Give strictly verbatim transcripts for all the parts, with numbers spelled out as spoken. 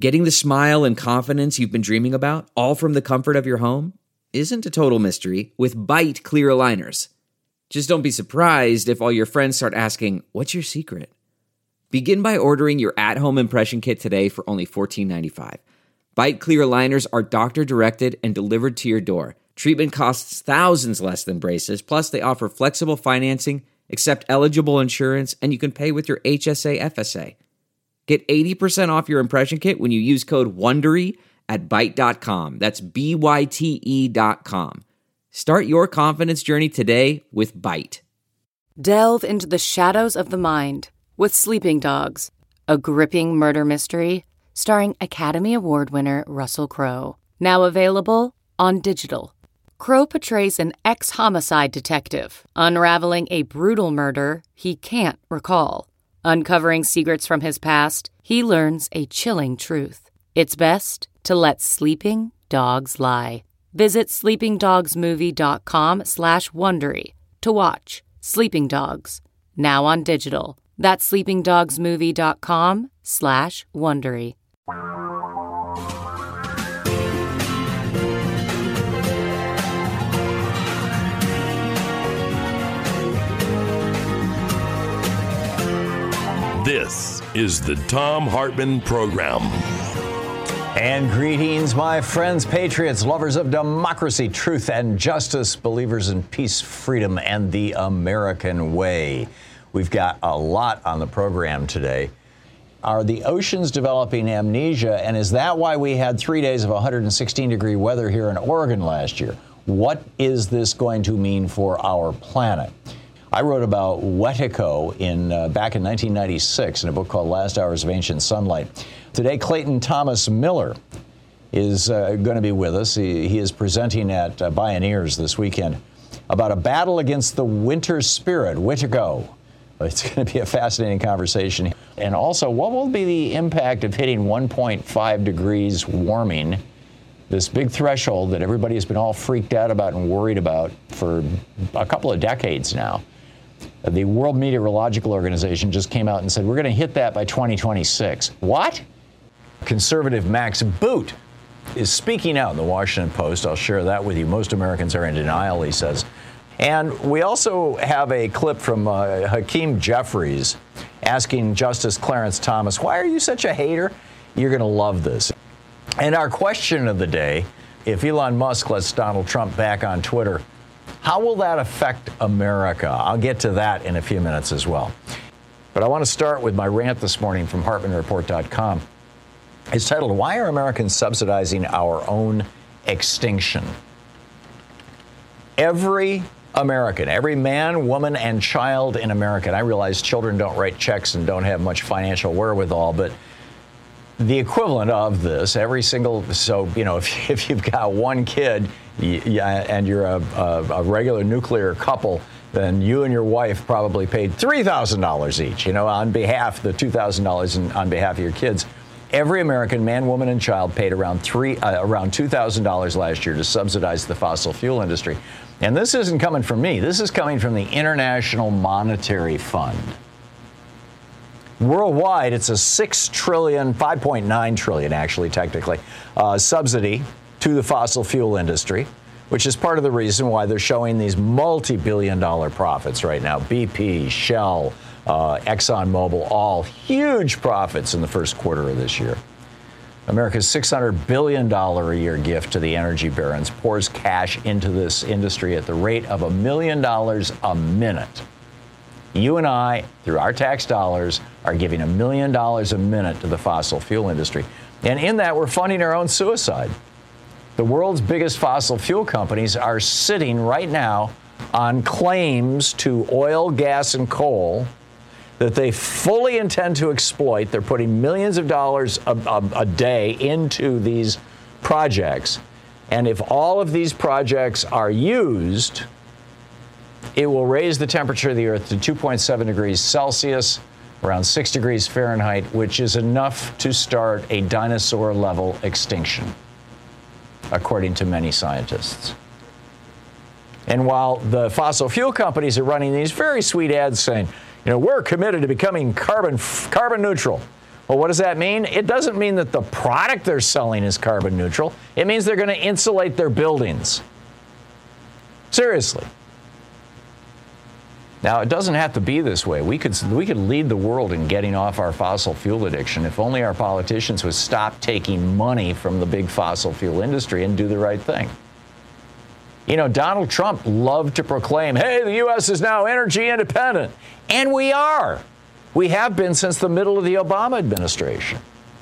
Getting the smile and confidence you've been dreaming about, all from the comfort of your home, isn't a total mystery with Byte clear aligners. Just don't be surprised if all your friends start asking, "What's your secret?" Begin by ordering your at-home impression kit today for only fourteen ninety-five. Byte clear aligners are doctor-directed and delivered to your door. Treatment costs thousands less than braces, plus they offer flexible financing, accept eligible insurance, and you can pay with your H S A F S A. Get eighty percent off your impression kit when you use code WONDERY at byte dot com. That's B Y T E dot com. Start your confidence journey today with Byte. Delve into the shadows of the mind with Sleeping Dogs, a gripping murder mystery starring Academy Award winner Russell Crowe. Now available on digital. Crowe portrays an ex-homicide detective unraveling a brutal murder he can't recall. Uncovering secrets from his past, he learns a chilling truth. It's best to let sleeping dogs lie. Visit sleepingdogsmovie.com slash Wondery to watch Sleeping Dogs, now on digital. That's sleepingdogsmovie.com slash Wondery. This is the Thom Hartmann Program. And greetings, my friends, patriots, lovers of democracy, truth, and justice, believers in peace, freedom, and the American way. We've got a lot on the program today. Are the oceans developing amnesia, and is that why we had three days of one hundred sixteen degree weather here in Oregon last year? What is this going to mean for our planet? I wrote about Wetiko in uh, back in nineteen ninety-six in a book called Last Hours of Ancient Sunlight. Today, Clayton Thomas Miller is uh, going to be with us. He, he is presenting at uh, Bioneers this weekend about a battle against the winter spirit, Wetiko. It's going to be a fascinating conversation. And also, what will be the impact of hitting one point five degrees warming, this big threshold that everybody has been all freaked out about and worried about for a couple of decades now? The World Meteorological Organization just came out and said, we're going to hit that by twenty twenty-six. What? Conservative Max Boot is speaking out in the Washington Post. I'll share that with you. Most Americans are in denial, he says. And we also have a clip from uh, Hakeem Jeffries asking Justice Clarence Thomas, why are you such a hater? You're going to love this. And our question of the day, if Elon Musk lets Donald Trump back on Twitter, how will that affect America? I'll get to that in a few minutes as well. But I want to start with my rant this morning from Hartman Report dot com. It's titled, Why Are Americans Subsidizing Our Own Extinction? Every American, every man, woman, and child in America, and I realize children don't write checks and don't have much financial wherewithal, but the equivalent of this, every single, so, you know, if, if you've got one kid y- y- and you're a, a, a regular nuclear couple, then you and your wife probably paid three thousand dollars each, you know, on behalf, the two thousand dollars in, on behalf of your kids. Every American, man, woman, and child paid around three, uh, around two thousand dollars last year to subsidize the fossil fuel industry. And this isn't coming from me. This is coming from the International Monetary Fund. Worldwide, it's a six trillion dollars, five point nine trillion dollars actually, technically, uh, subsidy to the fossil fuel industry, which is part of the reason why they're showing these multi-billion dollar profits right now. B P, Shell, uh, ExxonMobil, all huge profits in the first quarter of this year. America's six hundred billion dollars a year gift to the energy barons pours cash into this industry at the rate of a million dollars a minute. You and I, through our tax dollars, are giving a million dollars a minute to the fossil fuel industry. And in that, we're funding our own suicide. The world's biggest fossil fuel companies are sitting right now on claims to oil, gas, and coal that they fully intend to exploit. They're putting millions of dollars a, a, a day into these projects. And if all of these projects are used, it will raise the temperature of the Earth to two point seven degrees Celsius, around six degrees Fahrenheit, which is enough to start a dinosaur-level extinction, according to many scientists. And while the fossil fuel companies are running these very sweet ads saying, you know, we're committed to becoming carbon carbon neutral. Well, what does that mean? It doesn't mean that the product they're selling is carbon neutral. It means they're going to insulate their buildings. Seriously. Now, it doesn't have to be this way. We could, we could lead the world in getting off our fossil fuel addiction if only our politicians would stop taking money from the big fossil fuel industry and do the right thing. You know, Donald Trump loved to proclaim, hey, the U S is now energy independent. And we are. We have been since the middle of the Obama administration.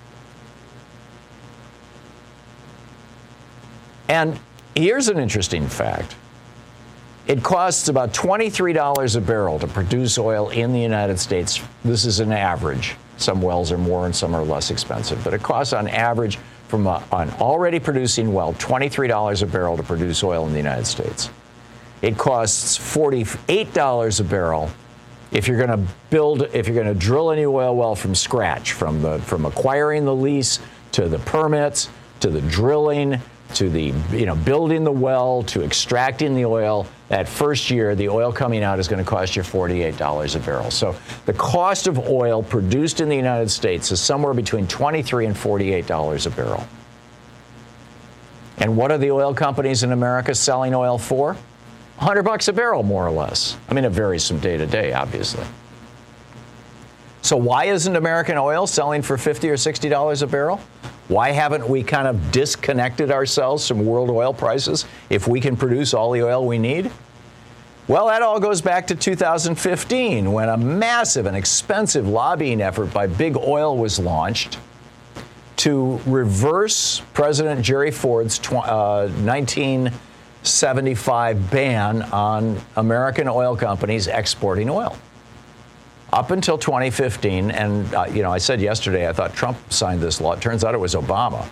And here's an interesting fact. It costs about twenty-three dollars a barrel to produce oil in the United States. This is an average. Some wells are more and some are less expensive. But it costs on average from a, an already producing well twenty-three dollars a barrel to produce oil in the United States. It costs forty-eight dollars a barrel if you're going to build, if you're going to drill a new oil well from scratch, from the from acquiring the lease to the permits to the drilling to the, you know, building the well to extracting the oil. That first year, the oil coming out is going to cost you forty-eight dollars a barrel. So the cost of oil produced in the United States is somewhere between twenty-three and forty-eight dollars a barrel. And what are the oil companies in America selling oil for? one hundred bucks a barrel, more or less. I mean, it varies from day to day, obviously. So why isn't American oil selling for fifty or sixty dollars a barrel? Why haven't we kind of disconnected ourselves from world oil prices if we can produce all the oil we need? Well, that all goes back to two thousand fifteen, when a massive and expensive lobbying effort by Big Oil was launched to reverse President Jerry Ford's uh, nineteen seventy-five ban on American oil companies exporting oil. Up until twenty fifteen, and uh, you know, I said yesterday I thought Trump signed this law. It turns out it was Obama.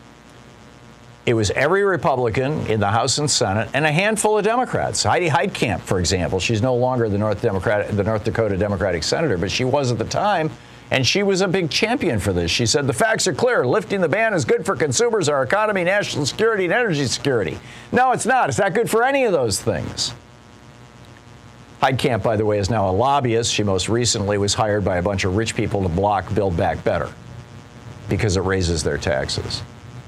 It was every Republican in the House and Senate and a handful of Democrats. Heidi Heitkamp, for example, she's no longer the North Democratic, the North Dakota Democratic senator, but she was at the time, and she was a big champion for this. She said the facts are clear. Lifting the ban is good for consumers, our economy, national security, and energy security. No, it's not. It's not good for any of those things. Heitkamp, by the way, is now a lobbyist. She most recently was hired by a bunch of rich people to block Build Back Better because it raises their taxes.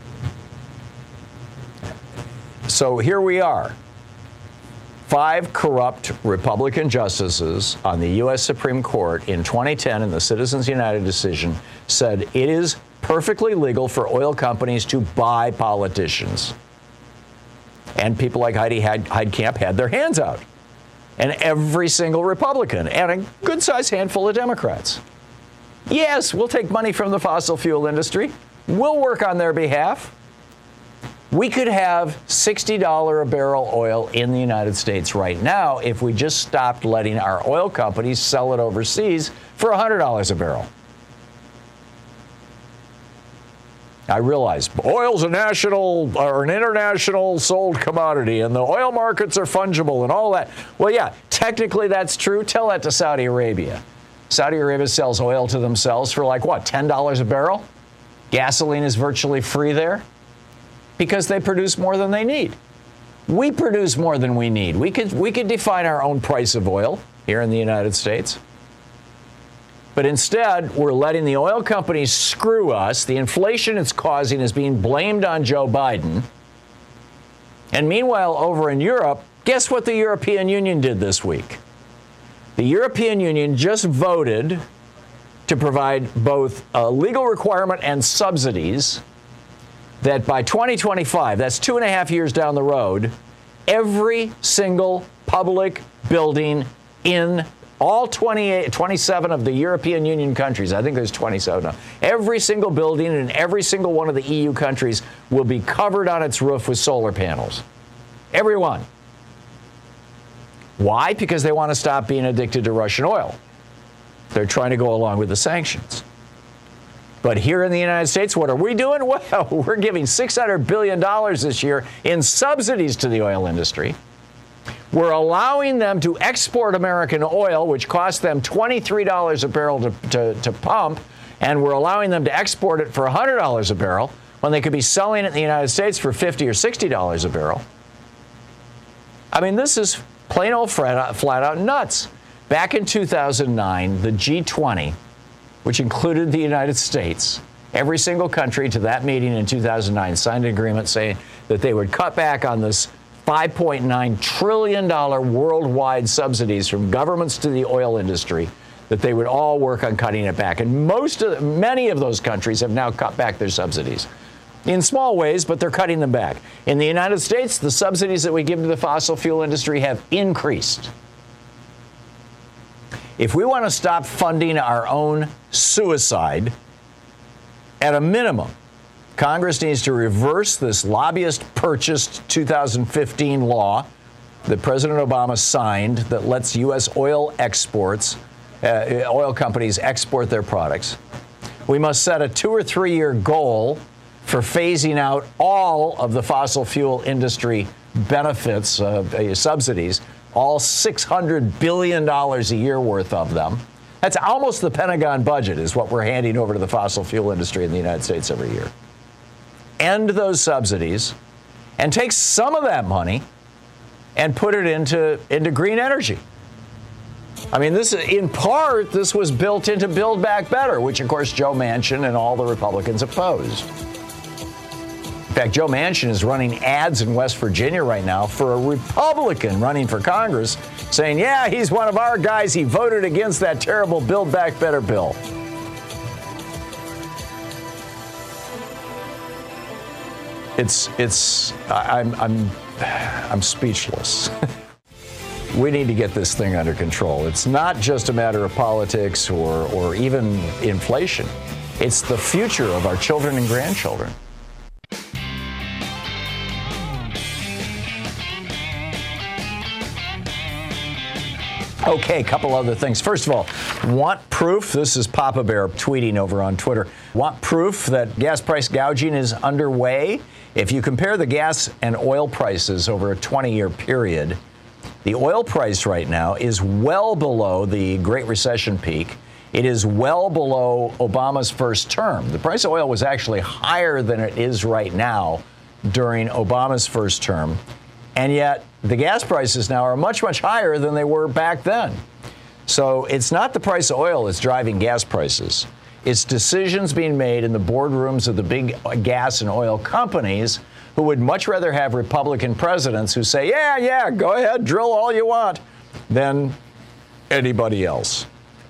So here we are. Five corrupt Republican justices on the U S Supreme Court in twenty ten in the Citizens United decision said it is perfectly legal for oil companies to buy politicians. And people like Heidi Heitkamp had their hands out. And every single Republican and a good-sized handful of Democrats. Yes, we'll take money from the fossil fuel industry. We'll work on their behalf. We could have sixty dollars a barrel oil in the United States right now if we just stopped letting our oil companies sell it overseas for one hundred dollars a barrel. I realize oil's a national or an international sold commodity and the oil markets are fungible and all that. Well, yeah, technically that's true. Tell that to Saudi Arabia. Saudi Arabia sells oil to themselves for like, what, ten dollars a barrel? Gasoline is virtually free there because they produce more than they need. We produce more than we need. We could, we could define our own price of oil here in the United States. But instead, we're letting the oil companies screw us. The inflation it's causing is being blamed on Joe Biden. And meanwhile, over in Europe, guess what the European Union did this week? The European Union just voted to provide both a legal requirement and subsidies that by twenty twenty-five, that's two and a half years down the road, every single public building in all twenty-eight, twenty-seven of the European Union countries, I think there's twenty-seven now, every single building in every single one of the E U countries will be covered on its roof with solar panels. Every one. Why? Because they want to stop being addicted to Russian oil. They're trying to go along with the sanctions. But here in the United States, what are we doing? Well, we're giving six hundred billion dollars this year in subsidies to the oil industry. We're allowing them to export American oil, which costs them twenty-three dollars a barrel to, to, to pump, and we're allowing them to export it for one hundred dollars a barrel when they could be selling it in the United States for fifty or sixty dollars a barrel. I mean, this is plain old flat out, flat out nuts. Back in two thousand nine, the G twenty which included the United States, every single country to that meeting in two thousand nine signed an agreement saying that they would cut back on this five point nine trillion dollars worldwide subsidies from governments to the oil industry, that they would all work on cutting it back. And most of, many of those countries have now cut back their subsidies in small ways, but they're cutting them back. In the United States, the subsidies that we give to the fossil fuel industry have increased. If we want to stop funding our own suicide, at a minimum, Congress needs to reverse this lobbyist-purchased two thousand fifteen law that President Obama signed that lets U S oil exports, uh, oil companies export their products. We must set a two or three year goal for phasing out all of the fossil fuel industry benefits, uh, subsidies, all six hundred billion dollars a year worth of them. That's almost the Pentagon budget is what we're handing over to the fossil fuel industry in the United States every year. End those subsidies and take some of that money and put it into, into green energy. I mean, this in part, this was built into Build Back Better, which, of course, Joe Manchin and all the Republicans opposed. In fact, Joe Manchin is running ads in West Virginia right now for a Republican running for Congress saying, yeah, he's one of our guys. He voted against that terrible Build Back Better bill. It's, it's, I'm, I'm, I'm speechless. We need to get this thing under control. It's not just a matter of politics or, or even inflation. It's the future of our children and grandchildren. Okay, a couple other things. First of all, want proof? This is Papa Bear tweeting over on Twitter. Want proof that gas price gouging is underway? If you compare the gas and oil prices over a twenty-year period, the oil price right now is well below the Great Recession peak. It is well below Obama's first term. The price of oil was actually higher than it is right now during Obama's first term. And yet the gas prices now are much, much higher than they were back then. So it's not the price of oil that's driving gas prices. It's decisions being made in the boardrooms of the big gas and oil companies who would much rather have Republican presidents who say, yeah, yeah, go ahead, drill all you want, than anybody else.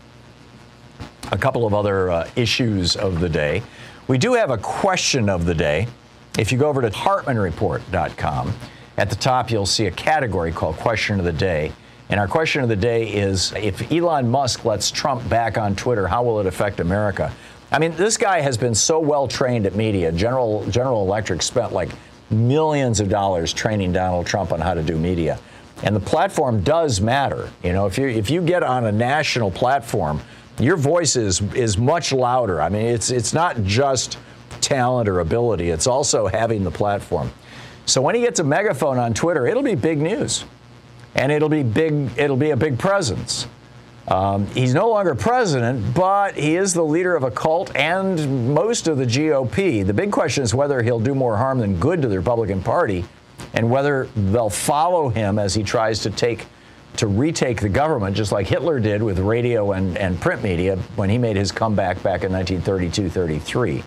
A couple of other uh, issues of the day. We do have a question of the day. If you go over to Hartman Report dot com, at the top you'll see a category called Question of the Day. And our question of the day is, if Elon Musk lets Trump back on Twitter, how will it affect America? I mean, this guy has been so well trained at media. General General Electric spent like millions of dollars training Donald Trump on how to do media. And the platform does matter. You know, if you if you get on a national platform, your voice is is much louder. I mean, it's it's not just talent or ability. It's also having the platform. So when he gets a megaphone on Twitter, it'll be big news. And it'll be big. It'll be a big presence. Um, he's no longer president, but he is the leader of a cult and most of the G O P. The big question is whether he'll do more harm than good to the Republican Party, and whether they'll follow him as he tries to take to retake the government, just like Hitler did with radio and, and print media when he made his comeback back in nineteen thirty-two thirty-three.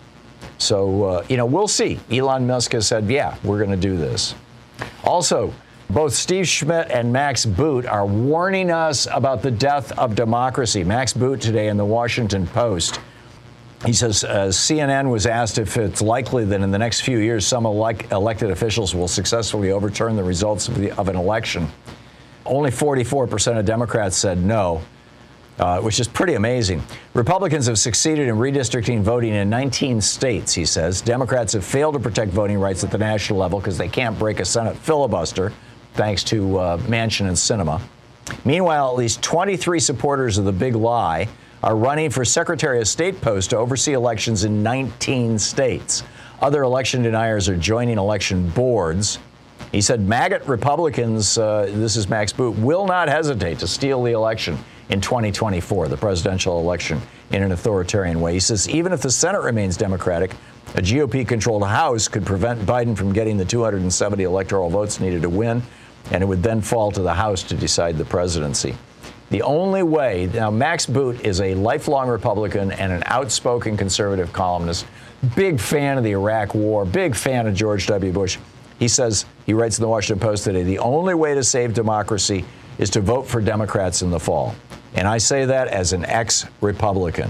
So, uh, you know, we'll see. Elon Musk has said, yeah, we're going to do this. Also, both Steve Schmidt and Max Boot are warning us about the death of democracy. Max Boot today in the Washington Post. He says uh, C N N was asked if it's likely that in the next few years some elect- elected officials will successfully overturn the results of, the, of an election. Only forty-four percent of Democrats said no, uh, which is pretty amazing. Republicans have succeeded in redistricting voting in nineteen states, he says. Democrats have failed to protect voting rights at the national level because they can't break a Senate filibuster, thanks to uh, Manchin and Sinema. Meanwhile, at least twenty-three supporters of the big lie are running for Secretary of State post to oversee elections in nineteen states. Other election deniers are joining election boards. He said MAGA Republicans, uh, this is Max Boot, will not hesitate to steal the election in twenty twenty-four, the presidential election, in an authoritarian way. He says even if the Senate remains Democratic, a G O P-controlled House could prevent Biden from getting the two hundred seventy electoral votes needed to win, and it would then fall to the House to decide the presidency. The only way, now Max Boot is a lifelong Republican and an outspoken conservative columnist, big fan of the Iraq War, big fan of George W. Bush. He says, he writes in the Washington Post today, the only way to save democracy is to vote for Democrats in the fall. And I say that as an ex-Republican.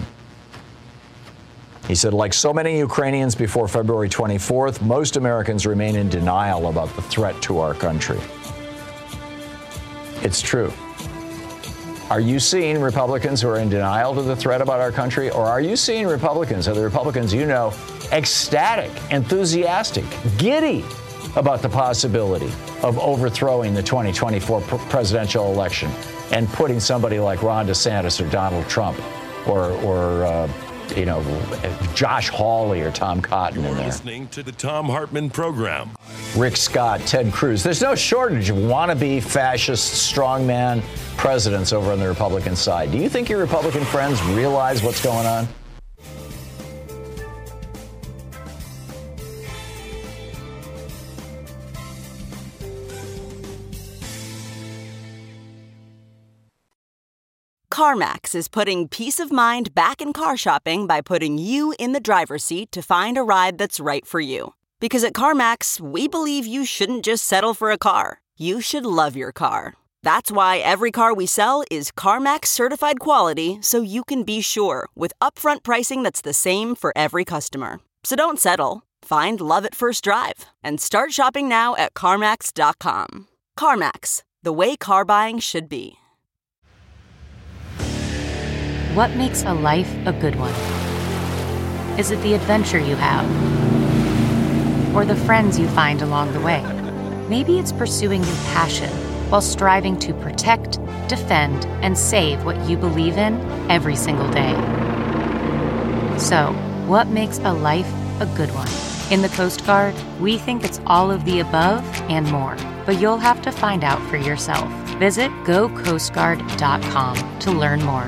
He said, like so many Ukrainians before February twenty-fourth, most Americans remain in denial about the threat to our country. It's true. Are you seeing Republicans who are in denial to the threat about our country? Or are you seeing Republicans, or the Republicans you know, ecstatic, enthusiastic, giddy about the possibility of overthrowing the twenty twenty-four pr- presidential election and putting somebody like Ron DeSantis or Donald Trump or, or uh, you know, Josh Hawley or Tom Cotton You're in there? Listening to the Thom Hartmann program. Rick Scott, Ted Cruz. There's no shortage of wannabe fascist strongman presidents over on the Republican side. Do you think your Republican friends realize what's going on? CarMax is putting peace of mind back in car shopping by putting you in the driver's seat to find a ride that's right for you. Because at CarMax, we believe you shouldn't just settle for a car. You should love your car. That's why every car we sell is CarMax certified quality, so you can be sure with upfront pricing that's the same for every customer. So don't settle. Find love at first drive and start shopping now at CarMax dot com. CarMax, the way car buying should be. What makes a life a good one? Is it the adventure you have? Or the friends you find along the way? Maybe it's pursuing your passion while striving to protect, defend, and save what you believe in every single day. So, what makes a life a good one? In the Coast Guard, we think it's all of the above and more, but you'll have to find out for yourself. Visit go coast guard dot com to learn more.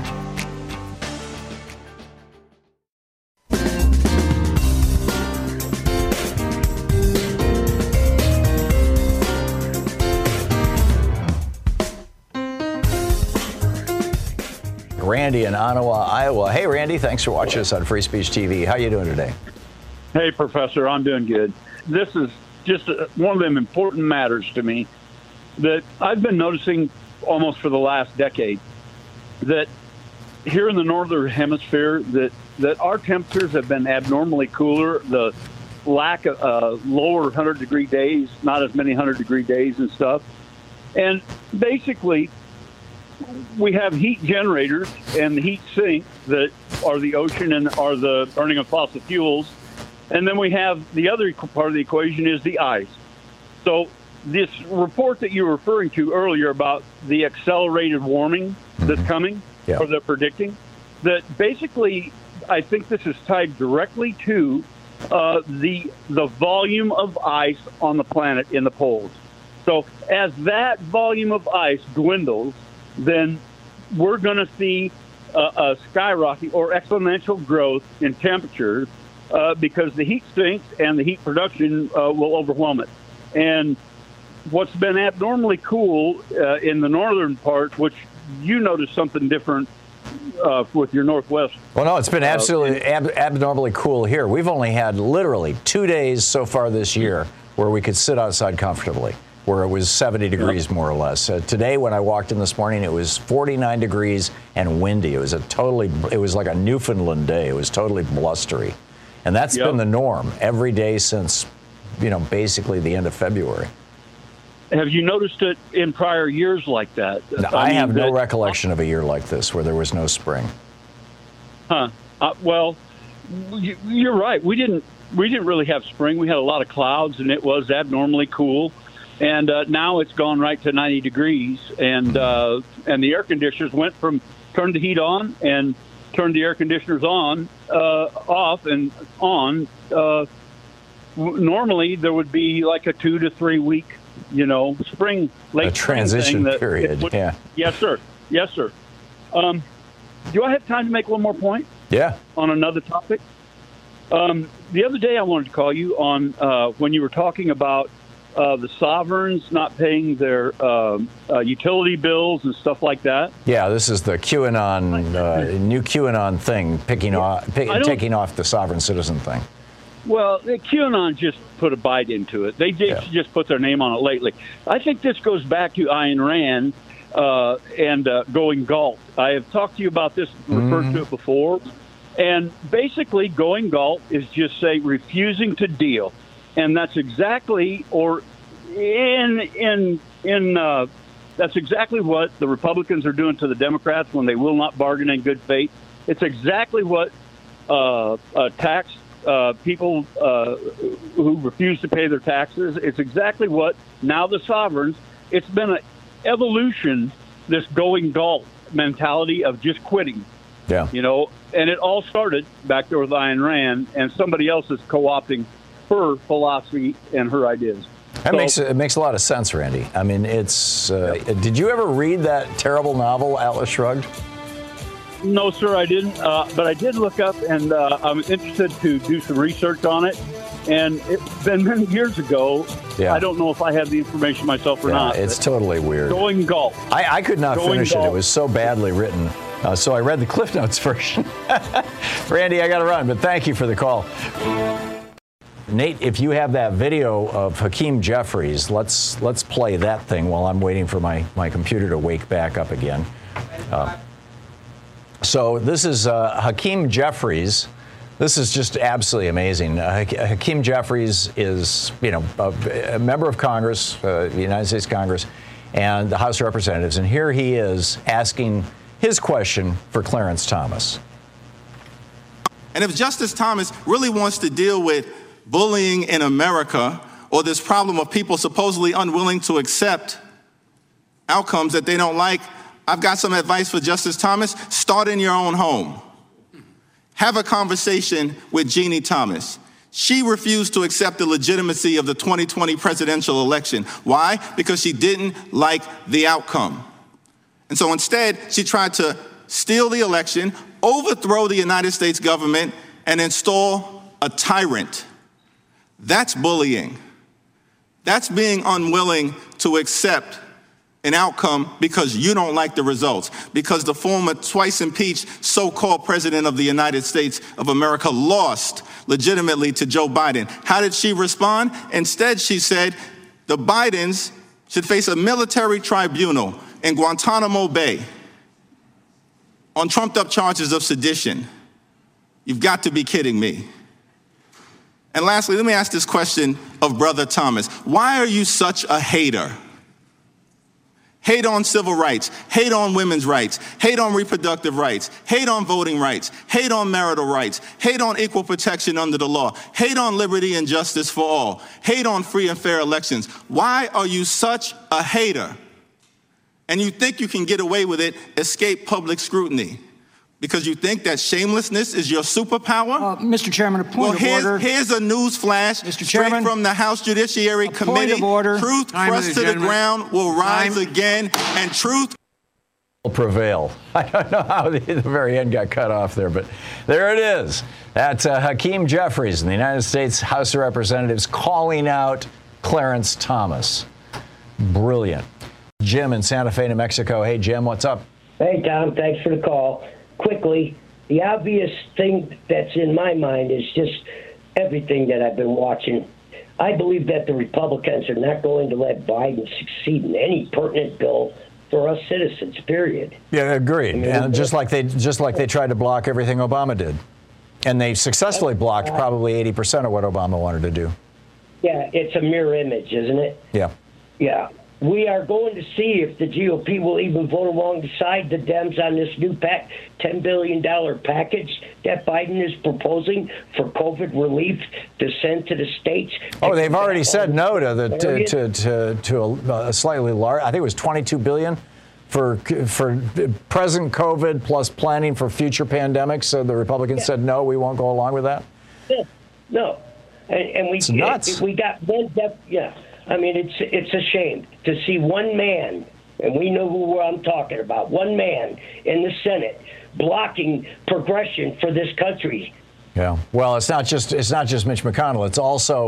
Randy in Ottawa, Iowa. Hey, Randy, thanks for watching us on Free Speech T V. How you doing today? Hey, Professor, I'm doing good. This is just a, one of them important matters to me that I've been noticing almost for the last decade, that here in the northern hemisphere, that, that our temperatures have been abnormally cooler. The lack of uh, lower one hundred degree days, not as many one hundred degree days and stuff. And basically, we have heat generators and heat sinks that are the ocean and are the burning of fossil fuels. And then we have the other part of the equation is the ice. So this report that you were referring to earlier about the accelerated warming that's mm-hmm. coming, yeah. or they're predicting, that basically I think this is tied directly to uh, the the volume of ice on the planet in the poles. So as that volume of ice dwindles, then we're going to see a, a skyrocket or exponential growth in temperatures uh, because the heat sinks and the heat production uh, will overwhelm it. And what's been abnormally cool uh, in the northern parts, which you noticed something different uh, with your northwest. Well, no, it's been absolutely uh, ab- abnormally cool here. We've only had literally two days so far this year where we could sit outside comfortably, where it was seventy degrees more or less. Uh, today, when I walked in this morning, it was forty-nine degrees and windy. It was a totally, it was like a Newfoundland day. It was totally blustery. And that's yep. been the norm every day since, you know, basically the end of February. Have you noticed it in prior years like that? No, I, I mean, have no that, recollection of a year like this where there was no spring. Huh. Uh, well, you're right. We didn't, we didn't really have spring. We had a lot of clouds, and it was abnormally cool. And uh, now it's gone right to ninety degrees, and uh, and the air conditioners went from turn the heat on and turn the air conditioners on, uh, off and on. Uh, normally there would be like a two to three week, you know, spring late a transition that period. Would, yeah. Yes, sir. Yes, sir. Um, do I have time to make one more point? Yeah. On another topic. Um, the other day I wanted to call you on uh, when you were talking about uh, the sovereigns not paying their uh, uh, utility bills and stuff like that. Yeah, this is the QAnon, uh, new QAnon thing, picking off, pick, taking off the sovereign citizen thing. Well, QAnon just put a bite into it. They just, yeah. just put their name on it lately. I think this goes back to Ayn Rand uh, and uh, going Galt. I have talked to you about this, referred mm-hmm. to it before. And basically, going Galt is just say refusing to deal. And that's exactly, or in in in uh, that's exactly what the Republicans are doing to the Democrats when they will not bargain in good faith. It's exactly what uh, uh, tax uh, people uh, who refuse to pay their taxes. It's exactly what now the sovereigns. It's been an evolution, this going Galt mentality of just quitting. Yeah, you know, and it all started back there with Ayn Rand, and somebody else is co-opting her philosophy and her ideas. That so, makes it makes a lot of sense, Randy. I mean, it's. Uh, yeah. Did you ever read that terrible novel, Atlas Shrugged? No, sir, I didn't. Uh, but I did look up, and uh, I'm interested to do some research on it. And it's been many years ago. Yeah. I don't know if I have the information myself or yeah, not. It's totally weird. Going Galt. I, I could not going finish Galt. it. It was so badly written. Uh, so I read the Cliff Notes version. Randy, I got to run, but thank you for the call. Nate, if you have that video of Hakeem Jeffries, let's let's play that thing while I'm waiting for my, my computer to wake back up again. Uh, so this is uh, Hakeem Jeffries. This is just absolutely amazing. Uh, Hakeem Jeffries is, you know, a, a member of Congress, uh, the United States Congress, and the House of Representatives. And here he is asking his question for Clarence Thomas. And if Justice Thomas really wants to deal with bullying in America, or this problem of people supposedly unwilling to accept outcomes that they don't like, I've got some advice for Justice Thomas. Start in your own home. Have a conversation with Jeannie Thomas. She refused to accept the legitimacy of the twenty twenty presidential election. Why? Because she didn't like the outcome. And so instead, she tried to steal the election, overthrow the United States government, and install a tyrant. That's bullying. That's being unwilling to accept an outcome because you don't like the results, because the former twice impeached so-called president of the United States of America lost legitimately to Joe Biden. How did she respond? Instead, she said the Bidens should face a military tribunal in Guantanamo Bay on trumped-up charges of sedition. You've got to be kidding me. And lastly, let me ask this question of Brother Thomas. Why are you such a hater? Hate on civil rights, hate on women's rights, hate on reproductive rights, hate on voting rights, hate on marital rights, hate on equal protection under the law, hate on liberty and justice for all, hate on free and fair elections. Why are you such a hater? And you think you can get away with it, escape public scrutiny? Because you think that shamelessness is your superpower? Uh, Mister Chairman, a point well, of here's, order. Here's a news flash Mister straight Chairman, from the House Judiciary a Committee. Point of order. Truth Time crushed to the ground will rise Time. again, and truth will prevail. I don't know how the, the very end got cut off there, but there it is. That's uh, Hakeem Jeffries in the United States House of Representatives calling out Clarence Thomas. Brilliant. Jim in Santa Fe, New Mexico. Hey, Jim, what's up? Hey, Tom. Thanks for the call. Quickly, the obvious thing that's in my mind is just everything that I've been watching. I believe that the Republicans are not going to let Biden succeed in any pertinent bill for us citizens, period. Yeah, agreed. I mean, and just like they just like they tried to block everything Obama did. And they successfully blocked probably eighty percent of what Obama wanted to do. Yeah, it's a mirror image, isn't it? Yeah. Yeah. We are going to see if the G O P will even vote alongside the Dems on this new pack, ten billion dollars package that Biden is proposing for COVID relief to send to the states. Oh, they've already said no to the to to to, to a, a slightly large. I think it was twenty-two billion dollars for for present COVID plus planning for future pandemics. So the Republicans yeah. said no, we won't go along with that. Yeah, no, and, and we it's nuts. we got one def, yeah. I mean, it's it's a shame to see one man, and we know who I'm talking about, one man in the Senate blocking progression for this country. Yeah. Well, it's not just it's not just Mitch McConnell. It's also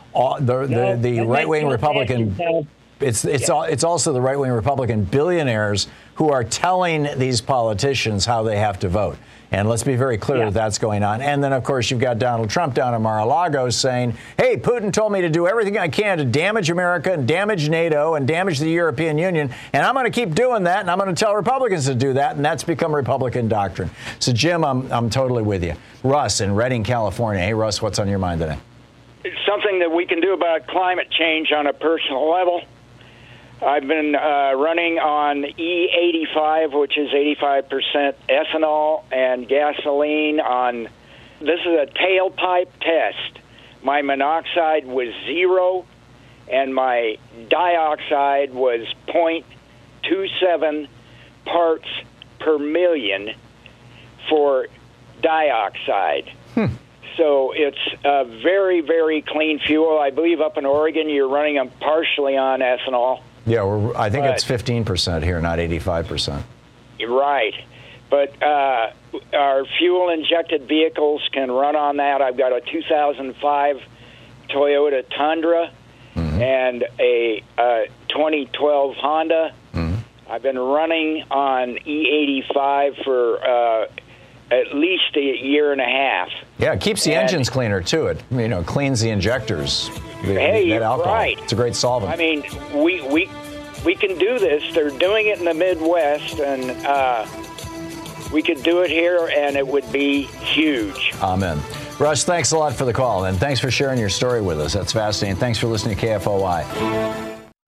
all, the, No, the, the that right-wing makes no Republican... sense, It's it's Yeah. all, it's also the right-wing Republican billionaires who are telling these politicians how they have to vote. And let's be very clear Yeah. that that's going on. And then, of course, you've got Donald Trump down in Mar-a-Lago saying, hey, Putin told me to do everything I can to damage America and damage NATO and damage the European Union. And I'm going to keep doing that. And I'm going to tell Republicans to do that. And that's become Republican doctrine. So, Jim, I'm, I'm totally with you. Russ in Redding, California. Hey, Russ, what's on your mind today? It's something that we can do about climate change on a personal level. I've been uh, running on E eighty-five, which is eighty-five percent ethanol, and gasoline on, this is a tailpipe test. My monoxide was zero, and my dioxide was zero point two seven parts per million for dioxide. Hmm. So it's a very, very clean fuel. I believe up in Oregon you're running them partially on ethanol. Yeah, we're, I think but, it's fifteen percent here, not eighty-five percent. Right. But uh, our fuel-injected vehicles can run on that. I've got a two thousand five Toyota Tundra mm-hmm. and a, a twenty twelve Honda. Mm-hmm. I've been running on E eighty-five for uh, at least a year and a half. Yeah, it keeps the and, engines cleaner, too. It you know cleans the injectors. The, hey, that alcohol. Right. It's a great solvent. I mean, we we we can do this. They're doing it in the Midwest, and uh, we could do it here, and it would be huge. Amen. Russ, thanks a lot for the call, and thanks for sharing your story with us. That's fascinating. Thanks for listening to K F O I.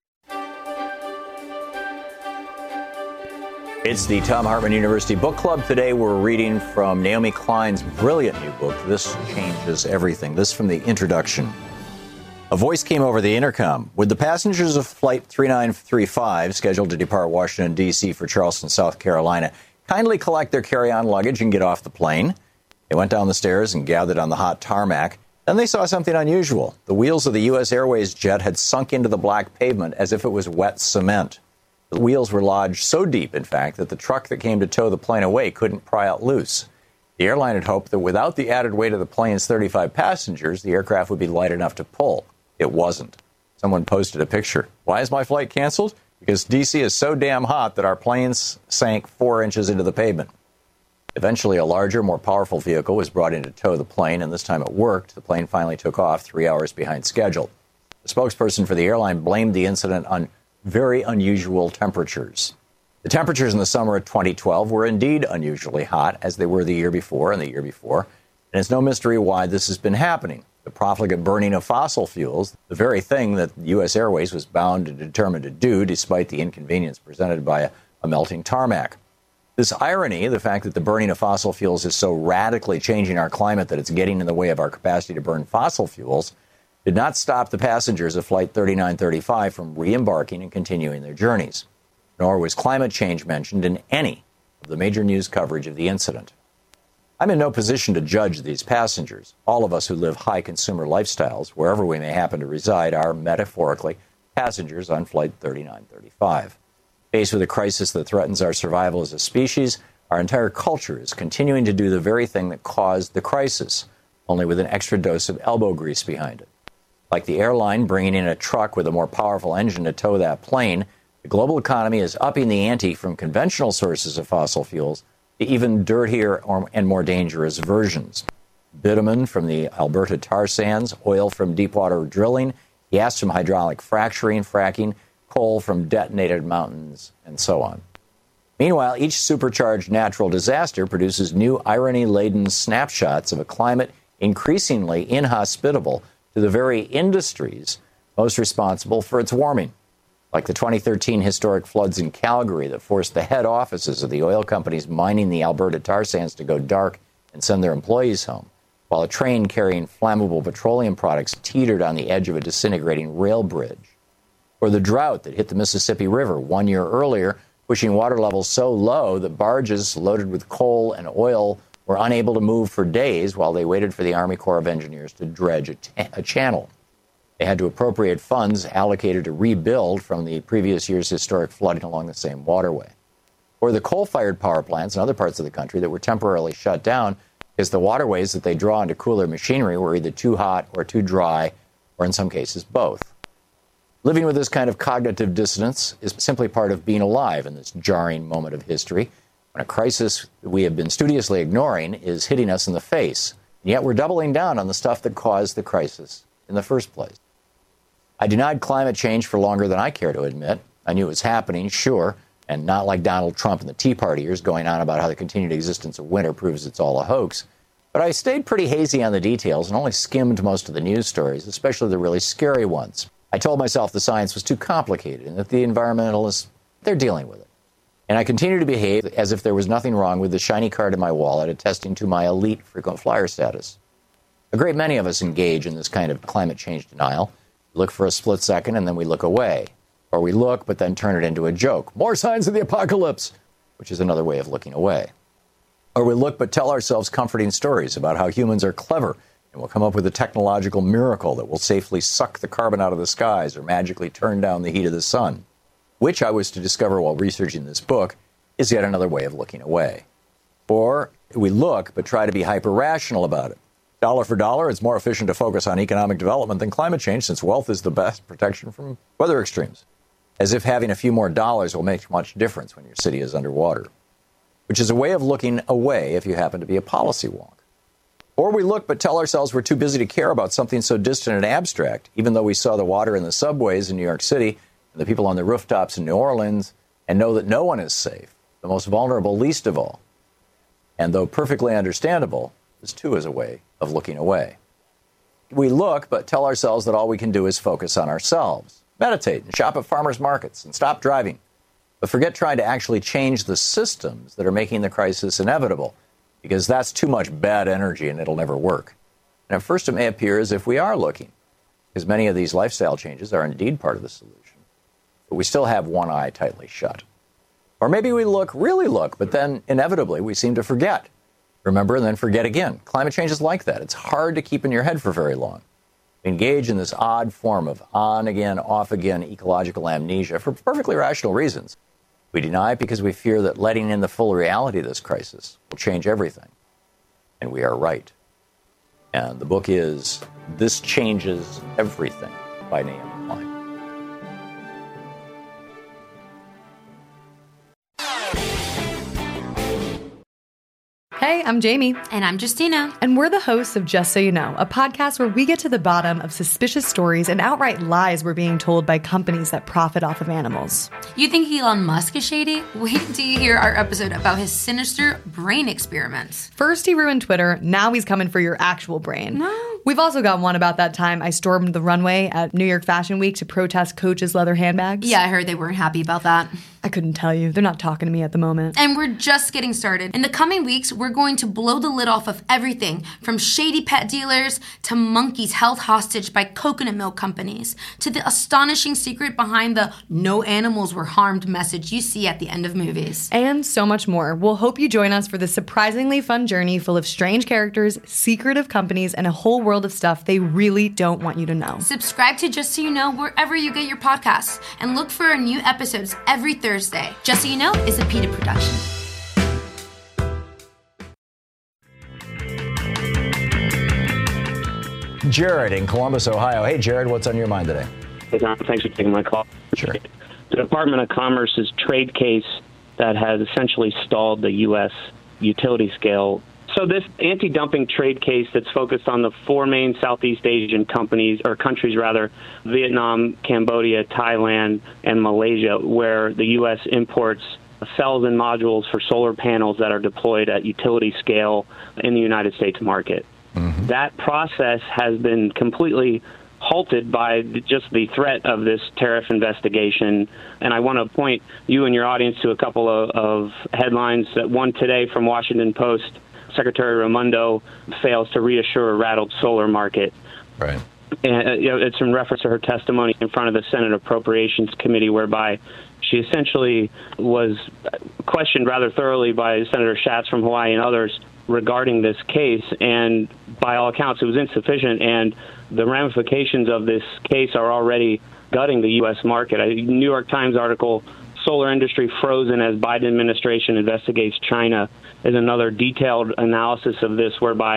It's the Thom Hartmann University Book Club. Today we're reading from Naomi Klein's brilliant new book, This Changes Everything. This from the introduction. A voice came over the intercom. Would the passengers of Flight three nine three five, scheduled to depart Washington, D C for Charleston, South Carolina, kindly collect their carry-on luggage and get off the plane? They went down the stairs and gathered on the hot tarmac. Then they saw something unusual. The wheels of the U S Airways jet had sunk into the black pavement as if it was wet cement. The wheels were lodged so deep, in fact, that the truck that came to tow the plane away couldn't pry out loose. The airline had hoped that without the added weight of the plane's thirty-five passengers, the aircraft would be light enough to pull. It wasn't. Someone posted a picture. Why is my flight canceled? Because D C is so damn hot that our planes sank four inches into the pavement. Eventually, a larger, more powerful vehicle was brought in to tow the plane, and this time it worked. The plane finally took off three hours behind schedule. The spokesperson for the airline blamed the incident on very unusual temperatures. The temperatures in the summer of twenty twelve were indeed unusually hot, as they were the year before and the year before, and it's no mystery why this has been happening. The profligate burning of fossil fuels, the very thing that U S Airways was bound and determined to do, despite the inconvenience presented by a, a melting tarmac. This irony, the fact that the burning of fossil fuels is so radically changing our climate that it's getting in the way of our capacity to burn fossil fuels, did not stop the passengers of Flight thirty-nine thirty-five from re-embarking and continuing their journeys. Nor was climate change mentioned in any of the major news coverage of the incident. I'm in no position to judge these passengers. All of us who live high consumer lifestyles, wherever we may happen to reside, are metaphorically passengers on Flight thirty-nine thirty-five. Faced with a crisis that threatens our survival as a species, our entire culture is continuing to do the very thing that caused the crisis, only with an extra dose of elbow grease behind it. Like the airline bringing in a truck with a more powerful engine to tow that plane, the global economy is upping the ante from conventional sources of fossil fuels to even dirtier or, and more dangerous versions. Bitumen from the Alberta tar sands, oil from deepwater drilling, gas from hydraulic fracturing, fracking, coal from detonated mountains, and so on. Meanwhile, each supercharged natural disaster produces new irony-laden snapshots of a climate increasingly inhospitable to the very industries most responsible for its warming, like the twenty thirteen historic floods in Calgary that forced the head offices of the oil companies mining the Alberta tar sands to go dark and send their employees home, while a train carrying flammable petroleum products teetered on the edge of a disintegrating rail bridge. Or the drought that hit the Mississippi River one year earlier, pushing water levels so low that barges loaded with coal and oil were unable to move for days while they waited for the Army Corps of Engineers to dredge a, t- a channel. They had to appropriate funds allocated to rebuild from the previous year's historic flooding along the same waterway. Or the coal-fired power plants in other parts of the country that were temporarily shut down because the waterways that they draw into cooler machinery were either too hot or too dry or in some cases, both. Living with this kind of cognitive dissonance is simply part of being alive in this jarring moment of history, when a crisis we have been studiously ignoring is hitting us in the face, and yet we're doubling down on the stuff that caused the crisis in the first place. I denied climate change for longer than I care to admit. I knew it was happening, sure, and not like Donald Trump and the Tea Party years going on about how the continued existence of winter proves it's all a hoax. But I stayed pretty hazy on the details and only skimmed most of the news stories, especially the really scary ones. I told myself the science was too complicated and that the environmentalists, they're dealing with it. And I continued to behave as if there was nothing wrong with the shiny card in my wallet attesting to my elite frequent flyer status. A great many of us engage in this kind of climate change denial. We look for a split second and then we look away. Or we look but then turn it into a joke. More signs of the apocalypse, which is another way of looking away. Or we look but tell ourselves comforting stories about how humans are clever and will come up with a technological miracle that will safely suck the carbon out of the skies or magically turn down the heat of the sun, which I was to discover while researching this book is yet another way of looking away. Or we look but try to be hyper-rational about it. Dollar for dollar, it's more efficient to focus on economic development than climate change, since wealth is the best protection from weather extremes. As if having a few more dollars will make much difference when your city is underwater, which is a way of looking away if you happen to be a policy wonk. Or we look but tell ourselves we're too busy to care about something so distant and abstract, even though we saw the water in the subways in New York City and the people on the rooftops in New Orleans and know that no one is safe, the most vulnerable least of all. And though perfectly understandable, this too is a way of looking away. We look but tell ourselves that all we can do is focus on ourselves, meditate and shop at farmers markets and stop driving, but forget trying to actually change the systems that are making the crisis inevitable, because that's too much bad energy and it'll never work. And at first it may appear as if we are looking, because many of these lifestyle changes are indeed part of the solution, but we still have one eye tightly shut. Or maybe we look, really look, but then inevitably we seem to forget. Remember and then forget again. Climate change is like that. It's hard to keep in your head for very long. We engage in this odd form of on-again, off-again ecological amnesia for perfectly rational reasons. We deny it because we fear that letting in the full reality of this crisis will change everything. And we are right. And the book is This Changes Everything by Naomi Klein. Hey, I'm Jamie. And I'm Justina. And we're the hosts of Just So You Know, a podcast where we get to the bottom of suspicious stories and outright lies we're being told by companies that profit off of animals. You think Elon Musk is shady? Wait until you hear our episode about his sinister brain experiments. First he ruined Twitter, now he's coming for your actual brain. No. We've also got one about that time I stormed the runway at New York Fashion Week to protest Coach's leather handbags. Yeah, I heard they weren't happy about that. I couldn't tell you. They're not talking to me at the moment. And we're just getting started. In the coming weeks, we're going to blow the lid off of everything from shady pet dealers to monkeys held hostage by coconut milk companies to the astonishing secret behind the no animals were harmed message you see at the end of movies. And so much more. We'll hope you join us for this surprisingly fun journey full of strange characters, secretive companies, and a whole world of stuff they really don't want you to know. Subscribe to Just So You Know wherever you get your podcasts and look for our new episodes every Thursday. Thursday. Just So You Know is a PETA production. Jared in Columbus, Ohio. Hey, Jared, what's on your mind today? Hey, Tom, thanks for taking my call. Sure. The Department of Commerce's trade case that has essentially stalled the U S utility scale. So this anti-dumping trade case that's focused on the four main Southeast Asian companies, or countries rather, Vietnam, Cambodia, Thailand, and Malaysia, where the U S imports cells and modules for solar panels that are deployed at utility scale in the United States market. Mm-hmm. That process has been completely halted by just the threat of this tariff investigation. And I want to point you and your audience to a couple of, of headlines. One today from Washington Post. Secretary Raimondo fails to reassure a rattled solar market. Right. And uh, you know, it's in reference to her testimony in front of the Senate Appropriations Committee, whereby she essentially was questioned rather thoroughly by Senator Schatz from Hawaii and others regarding this case. And by all accounts, it was insufficient. And the ramifications of this case are already gutting the U S market. A New York Times article, Solar Industry Frozen as Biden Administration Investigates China, is another detailed analysis of this, whereby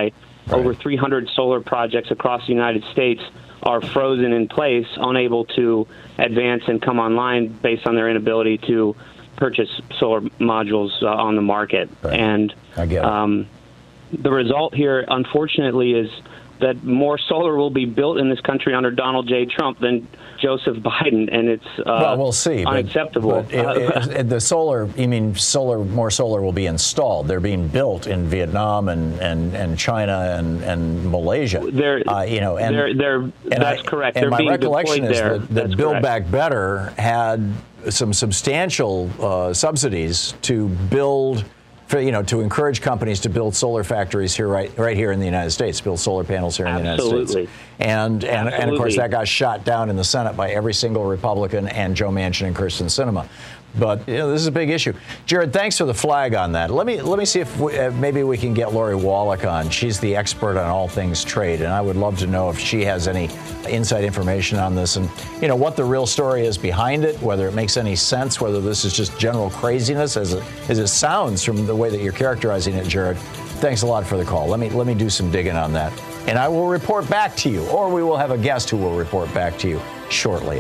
Right. Over three hundred solar projects across the United States are frozen in place, unable to advance and come online based on their inability to purchase solar modules uh, on the market. Right. And I get it. Um, the result here, unfortunately, is that more solar will be built in this country under Donald J. Trump than Joseph Biden, and it's uh, well, we'll see. unacceptable. But, but it, it, the solar, you mean solar? More solar will be installed. They're being built in Vietnam and, and, and China and, and Malaysia. They're, uh, you know, and they're, they're, that's I, correct. And they're my being recollection deployed is there. that, that Build correct. Back Better had some substantial uh, subsidies to build. For, you know, to encourage companies to build solar factories here, right, right here in the United States, build solar panels here in Absolutely. the United States, and and, and of course Absolutely. that got shot down in the Senate by every single Republican and Joe Manchin and Kyrsten Sinema. But you know, this is a big issue. Jared, thanks for the flag on that. Let me let me see if we, uh, maybe we can get Lori Wallach on. She's the expert on all things trade, and I would love to know if she has any inside information on this, and you know what the real story is behind it, whether it makes any sense, whether this is just general craziness, as it as it sounds from the way that you're characterizing it, Jared. Thanks a lot for the call. Let me let me do some digging on that, and I will report back to you, or we will have a guest who will report back to you shortly.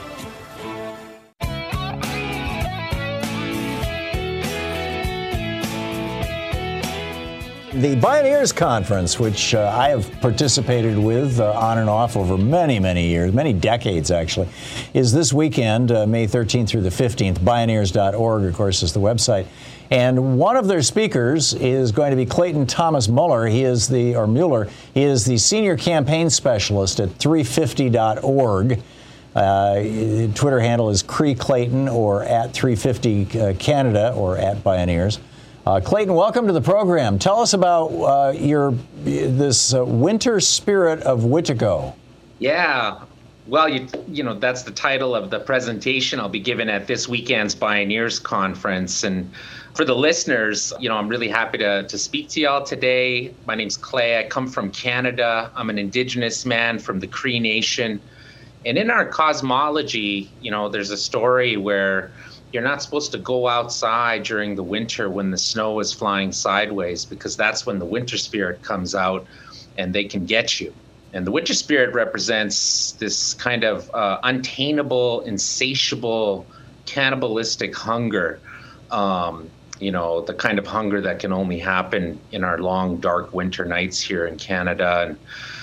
The Bioneers Conference, which uh, I have participated with uh, on and off over many, many years, many decades actually, is this weekend, uh, May thirteenth through the fifteenth. Bioneers dot org, of course, is the website. And one of their speakers is going to be Clayton Thomas Muller. He is the, or Mueller, he is the senior campaign specialist at three fifty dot org. Uh, Twitter handle is Cree Clayton or at three fifty Canada or at Bioneers. Uh, Clayton, welcome to the program. Tell us about uh, your this uh, winter spirit of Witico. Yeah, well, you you know that's the title of the presentation I'll be giving at this weekend's Bioneers Conference. And for the listeners, you know, I'm really happy to to speak to y'all today. My name's Clay. I come from Canada. I'm an Indigenous man from the Cree Nation. And in our cosmology, you know, there's a story where you're not supposed to go outside during the winter when the snow is flying sideways, because that's when the winter spirit comes out and they can get you. And the winter spirit represents this kind of uh, untainable, insatiable, cannibalistic hunger. Um, you know, the kind of hunger that can only happen in our long, dark winter nights here in Canada. And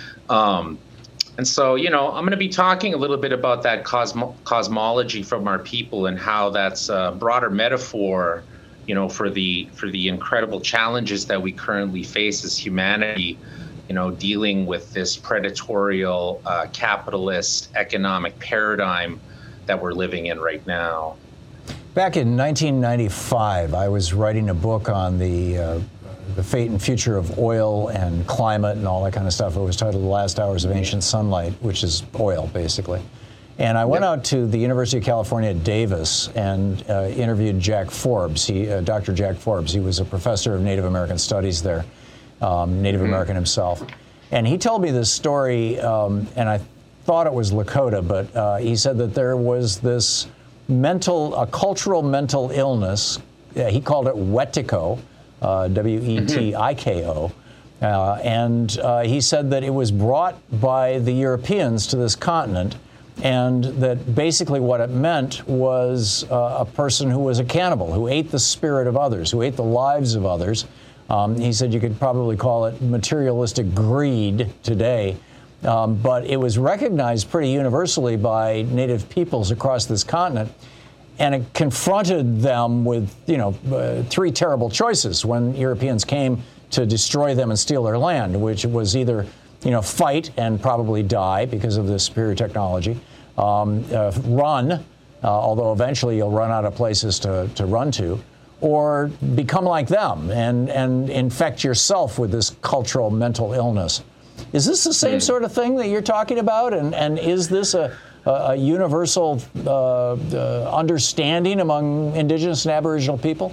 um, And so, you know, I'm going to be talking a little bit about that cosmo- cosmology from our people and how that's a broader metaphor, you know, for the for the incredible challenges that we currently face as humanity, you know, dealing with this predatorial, uh, capitalist economic paradigm that we're living in right now. Back in nineteen ninety-five, I was writing a book on the uh, the fate and future of oil and climate and all that kind of stuff. It was titled The Last Hours of Ancient Sunlight, which is oil, basically. And I went yep. out to the University of California at Davis and uh, interviewed Jack Forbes, he, uh, Doctor Jack Forbes. He was a professor of Native American Studies there, um, Native mm-hmm. American himself. And he told me this story, um, and I thought it was Lakota, but uh, he said that there was this mental, a cultural mental illness. Uh, he called it Wetico. Uh, W E T I K O. Uh, and uh, he said that it was brought by the Europeans to this continent, and that basically what it meant was uh, a person who was a cannibal, who ate the spirit of others, who ate the lives of others. Um, he said you could probably call it materialistic greed today, um, but it was recognized pretty universally by native peoples across this continent. And it confronted them with, you know, uh, three terrible choices when Europeans came to destroy them and steal their land, which was either, you know, fight and probably die because of the superior technology, um, uh, run, uh, although eventually you'll run out of places to, to run to, or become like them and, and infect yourself with this cultural mental illness. Is this the same sort of thing that you're talking about? And, and is this a... a universal uh, uh, understanding among Indigenous and Aboriginal people?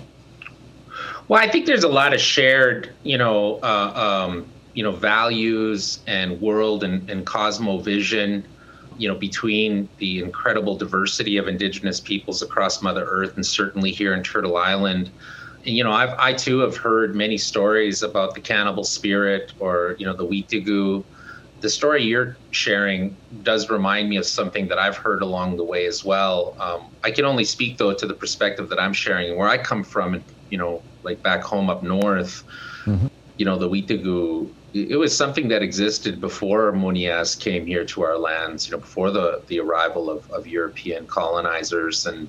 Well, I think there's a lot of shared, you know, uh, um, you know, values and world and, and cosmovision, you know, between the incredible diversity of Indigenous peoples across Mother Earth, and certainly here in Turtle Island. you know, I've, I too have heard many stories about the cannibal spirit or, you know, the Witigu. The story you're sharing does remind me of something that I've heard along the way as well. Um, I can only speak, though, to the perspective that I'm sharing and where I come from, and, you know, like back home up north, mm-hmm. you know, the Witigu, it was something that existed before Munias came here to our lands, you know, before the, the arrival of, of European colonizers. And,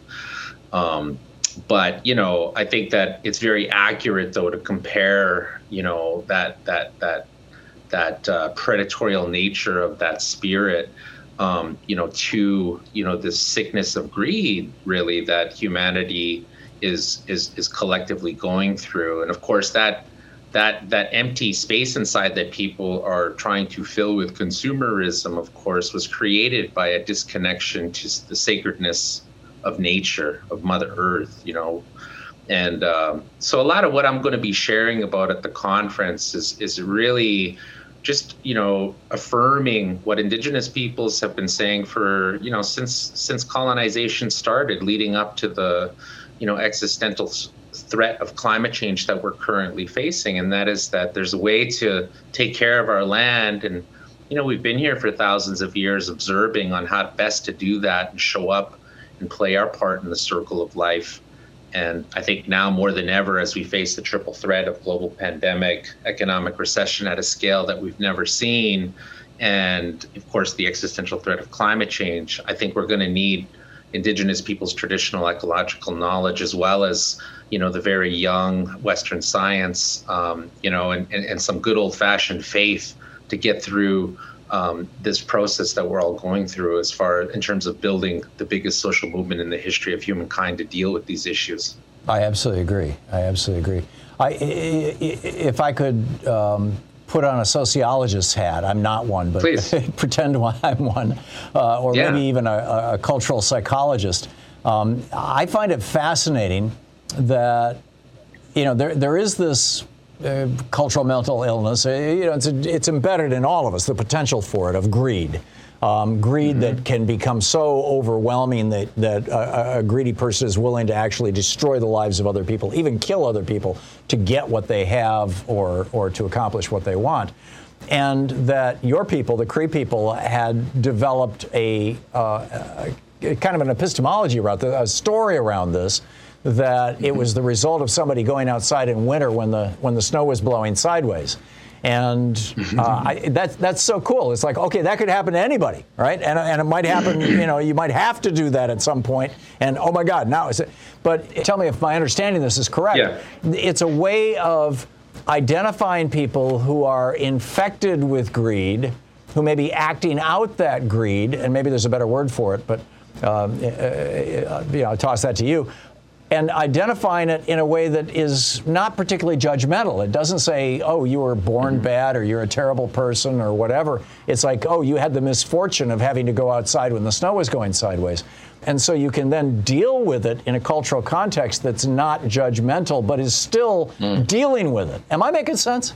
um, but, you know, I think that it's very accurate, though, to compare, you know, that, that, that, that uh, predatorial nature of that spirit, um, you know, to, you know, this sickness of greed, really, that humanity is is is collectively going through. And of course, that that that empty space inside that people are trying to fill with consumerism, of course, was created by a disconnection to the sacredness of nature, of Mother Earth, you know. And um, so a lot of what I'm going to be sharing about at the conference is is really just, you know, affirming what Indigenous peoples have been saying for, you know, since since colonization started, leading up to the, you know, existential threat of climate change that we're currently facing. And that is that there's a way to take care of our land. And, you know, we've been here for thousands of years observing on how best to do that and show up and play our part in the circle of life. And I think now more than ever, as we face the triple threat of global pandemic, economic recession at a scale that we've never seen, and of course, the existential threat of climate change, I think we're going to need Indigenous people's traditional ecological knowledge, as well as, you know, the very young Western science, um, you know, and, and, and some good old fashioned faith to get through Um, this process that we're all going through as far in terms of building the biggest social movement in the history of humankind to deal with these issues. I absolutely agree. I absolutely agree. I, if I could um, put on a sociologist's hat, I'm not one, but pretend I'm one, uh, or yeah. maybe even a, a cultural psychologist. Um, I find it fascinating that, you know, there there is this Uh, cultural mental illness, uh, you know, it's, it's embedded in all of us, the potential for it, of greed. Um, greed mm-hmm. that can become so overwhelming that, that a, a greedy person is willing to actually destroy the lives of other people, even kill other people to get what they have or, or to accomplish what they want. And that your people, the Cree people, had developed a, uh, a kind of an epistemology around this, a story around this, that it was the result of somebody going outside in winter when the when the snow was blowing sideways. And uh, I, that, that's so cool. It's like, okay, that could happen to anybody, right? And, and it might happen, you know, you might have to do that at some point. And, oh, my God, now is it? But tell me if my understanding of this is correct. Yeah. It's a way of identifying people who are infected with greed, who may be acting out that greed, and maybe there's a better word for it, but, um, uh, you know, I'll toss that to you. And identifying it in a way that is not particularly judgmental. It doesn't say, oh, you were born bad or you're a terrible person or whatever. It's like, oh, you had the misfortune of having to go outside when the snow was going sideways. And so you can then deal with it in a cultural context that's not judgmental, but is still mm. dealing with it. Am I making sense?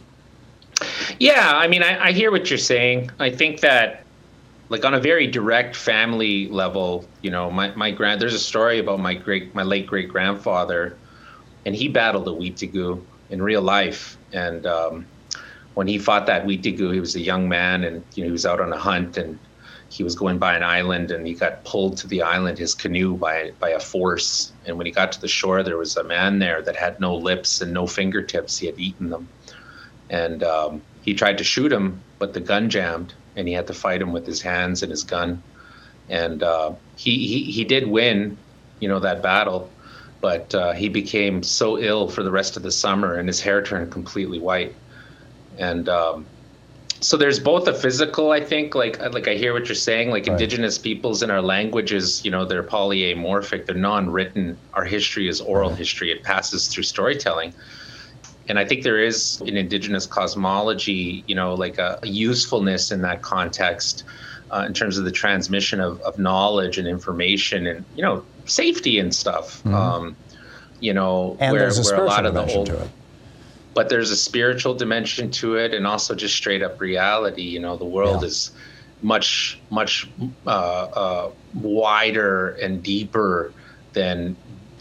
Yeah, I mean, I, I hear what you're saying. I think that, like, on a very direct family level, you know, my, my grand, there's a story about my great, my late great grandfather, and he battled a Witigu in real life. And um, when he fought that Witigu, he was a young man, and, you know, he was out on a hunt, and he was going by an island, and he got pulled to the island, his canoe, by by a force. And when he got to the shore, there was a man there that had no lips and no fingertips. He had eaten them. And um, he tried to shoot him, but the gun jammed, and he had to fight him with his hands and his gun. And uh, he, he he did win, you know, that battle, but uh, he became so ill for the rest of the summer, and his hair turned completely white. And um, so there's both a physical, I think, like like I hear what you're saying, like right. Indigenous peoples in our languages, you know, they're polyamorphic, they're non-written. Our history is oral right. history. It passes through storytelling. And I think there is an Indigenous cosmology, you know, like a, a usefulness in that context uh, in terms of the transmission of, of knowledge and information and, you know, safety and stuff, mm-hmm. um, you know, and where, there's a where a lot of the dimension old, to it. But there's a spiritual dimension to it, and also just straight up reality. You know, the world yeah. is much, much uh, uh, wider and deeper than,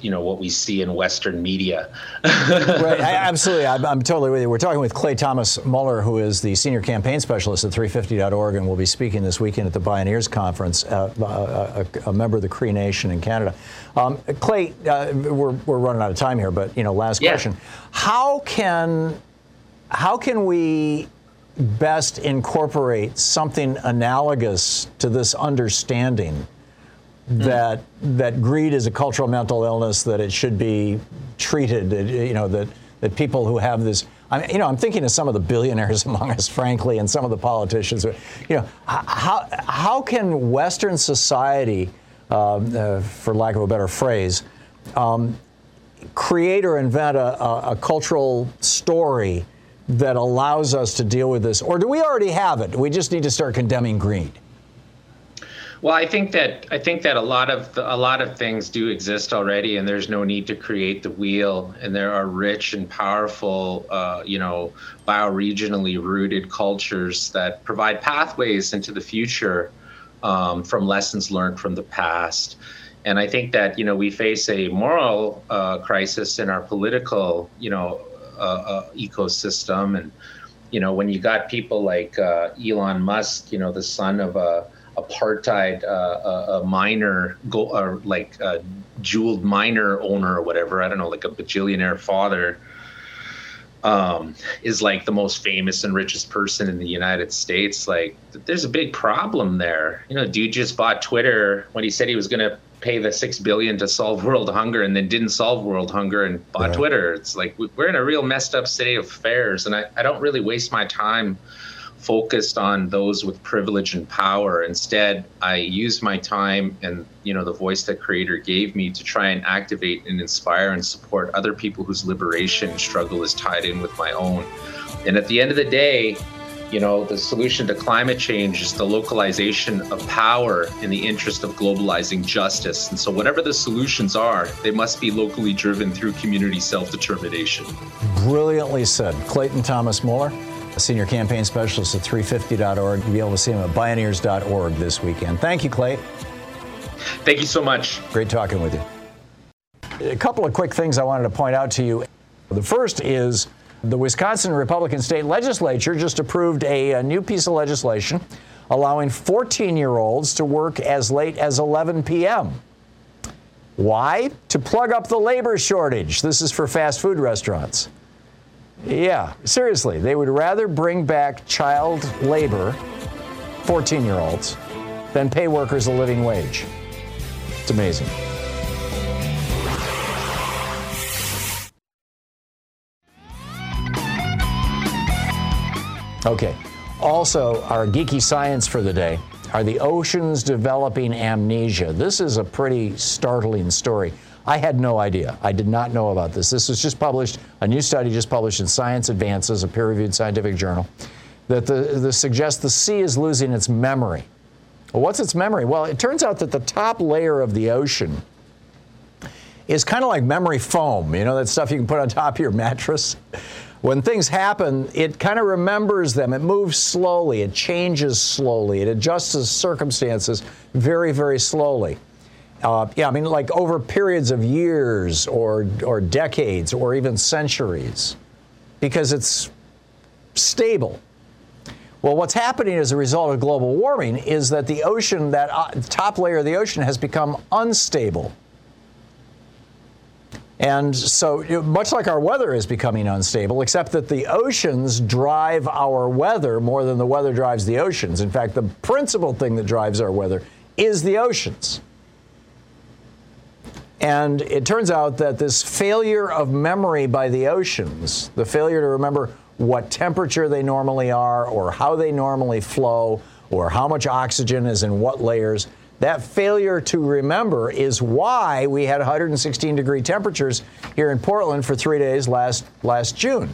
you know, what we see in Western media. Right, I, absolutely. I'm, I'm totally with you. We're talking with Clay Thomas Muller, who is the senior campaign specialist at three fifty dot org, and will be speaking this weekend at the Bioneers Conference, uh, a, a, a member of the Cree Nation in Canada. Um, Clay, uh, we're, we're running out of time here, but, you know, last yeah. question. How can, how can we best incorporate something analogous to this understanding that that greed is a cultural mental illness, that it should be treated, you know, that, that people who have this, I mean, you know, I'm thinking of some of the billionaires among us, frankly, and some of the politicians, you know, how, how can Western society, um, uh, for lack of a better phrase, um, create or invent a, a, a cultural story that allows us to deal with this? Or do we already have it? We just need to start condemning greed. Well, I think that I think that a lot of the, a lot of things do exist already, and there's no need to create the wheel. And there are rich and powerful, uh, you know, bioregionally rooted cultures that provide pathways into the future um, from lessons learned from the past. And I think that, you know, we face a moral uh, crisis in our political, you know, uh, uh, ecosystem. And, you know, when you got people like uh, Elon Musk, you know, the son of a apartheid, uh, a, a miner, go, or like a jeweled miner owner or whatever, I don't know, like a bajillionaire father, um, is like the most famous and richest person in the United States. Like, there's a big problem there. You know, dude just bought Twitter when he said he was going to pay the six billion dollars to solve world hunger, and then didn't solve world hunger and bought right. Twitter. It's like, we're in a real messed up state of affairs. And I, I don't really waste my time focused on those with privilege and power. Instead, I use my time and, you know, the voice that Creator gave me to try and activate and inspire and support other people whose liberation struggle is tied in with my own. And at the end of the day, you know, the solution to climate change is the localization of power in the interest of globalizing justice. And so whatever the solutions are, they must be locally driven through community self-determination. Brilliantly said. Clayton Thomas Muller, a senior campaign specialist at three fifty dot org. You'll be able to see him at Bioneers dot org this weekend. Thank you, Clay. Thank you so much. Great talking with you. A couple of quick things I wanted to point out to you. The first is the Wisconsin Republican State Legislature just approved a, a new piece of legislation allowing fourteen-year-olds to work as late as eleven p.m. Why? To plug up the labor shortage. This is for fast food restaurants. Yeah, seriously, they would rather bring back child labor, fourteen-year-olds, than pay workers a living wage. It's amazing. Okay, also, our geeky science for the day. Are the oceans developing amnesia? This is a pretty startling story. I had no idea. I did not know about this. This was just published, a new study just published in Science Advances, a peer-reviewed scientific journal, that the, the suggests the sea is losing its memory. Well, what's its memory? Well, it turns out that the top layer of the ocean is kind of like memory foam, you know, that stuff you can put on top of your mattress. When things happen, it kind of remembers them. It moves slowly. It changes slowly. It adjusts to circumstances very, very slowly. Uh, yeah, I mean, like over periods of years or or decades or even centuries, because it's stable. Well, what's happening as a result of global warming is that the ocean, that uh, top layer of the ocean, has become unstable. And so, you know, much like our weather is becoming unstable, except that the oceans drive our weather more than the weather drives the oceans. In fact, the principal thing that drives our weather is the oceans. And it turns out that this failure of memory by the oceans, the failure to remember what temperature they normally are, or how they normally flow, or how much oxygen is in what layers, that failure to remember is why we had one hundred sixteen degree temperatures here in Portland for three days last last June.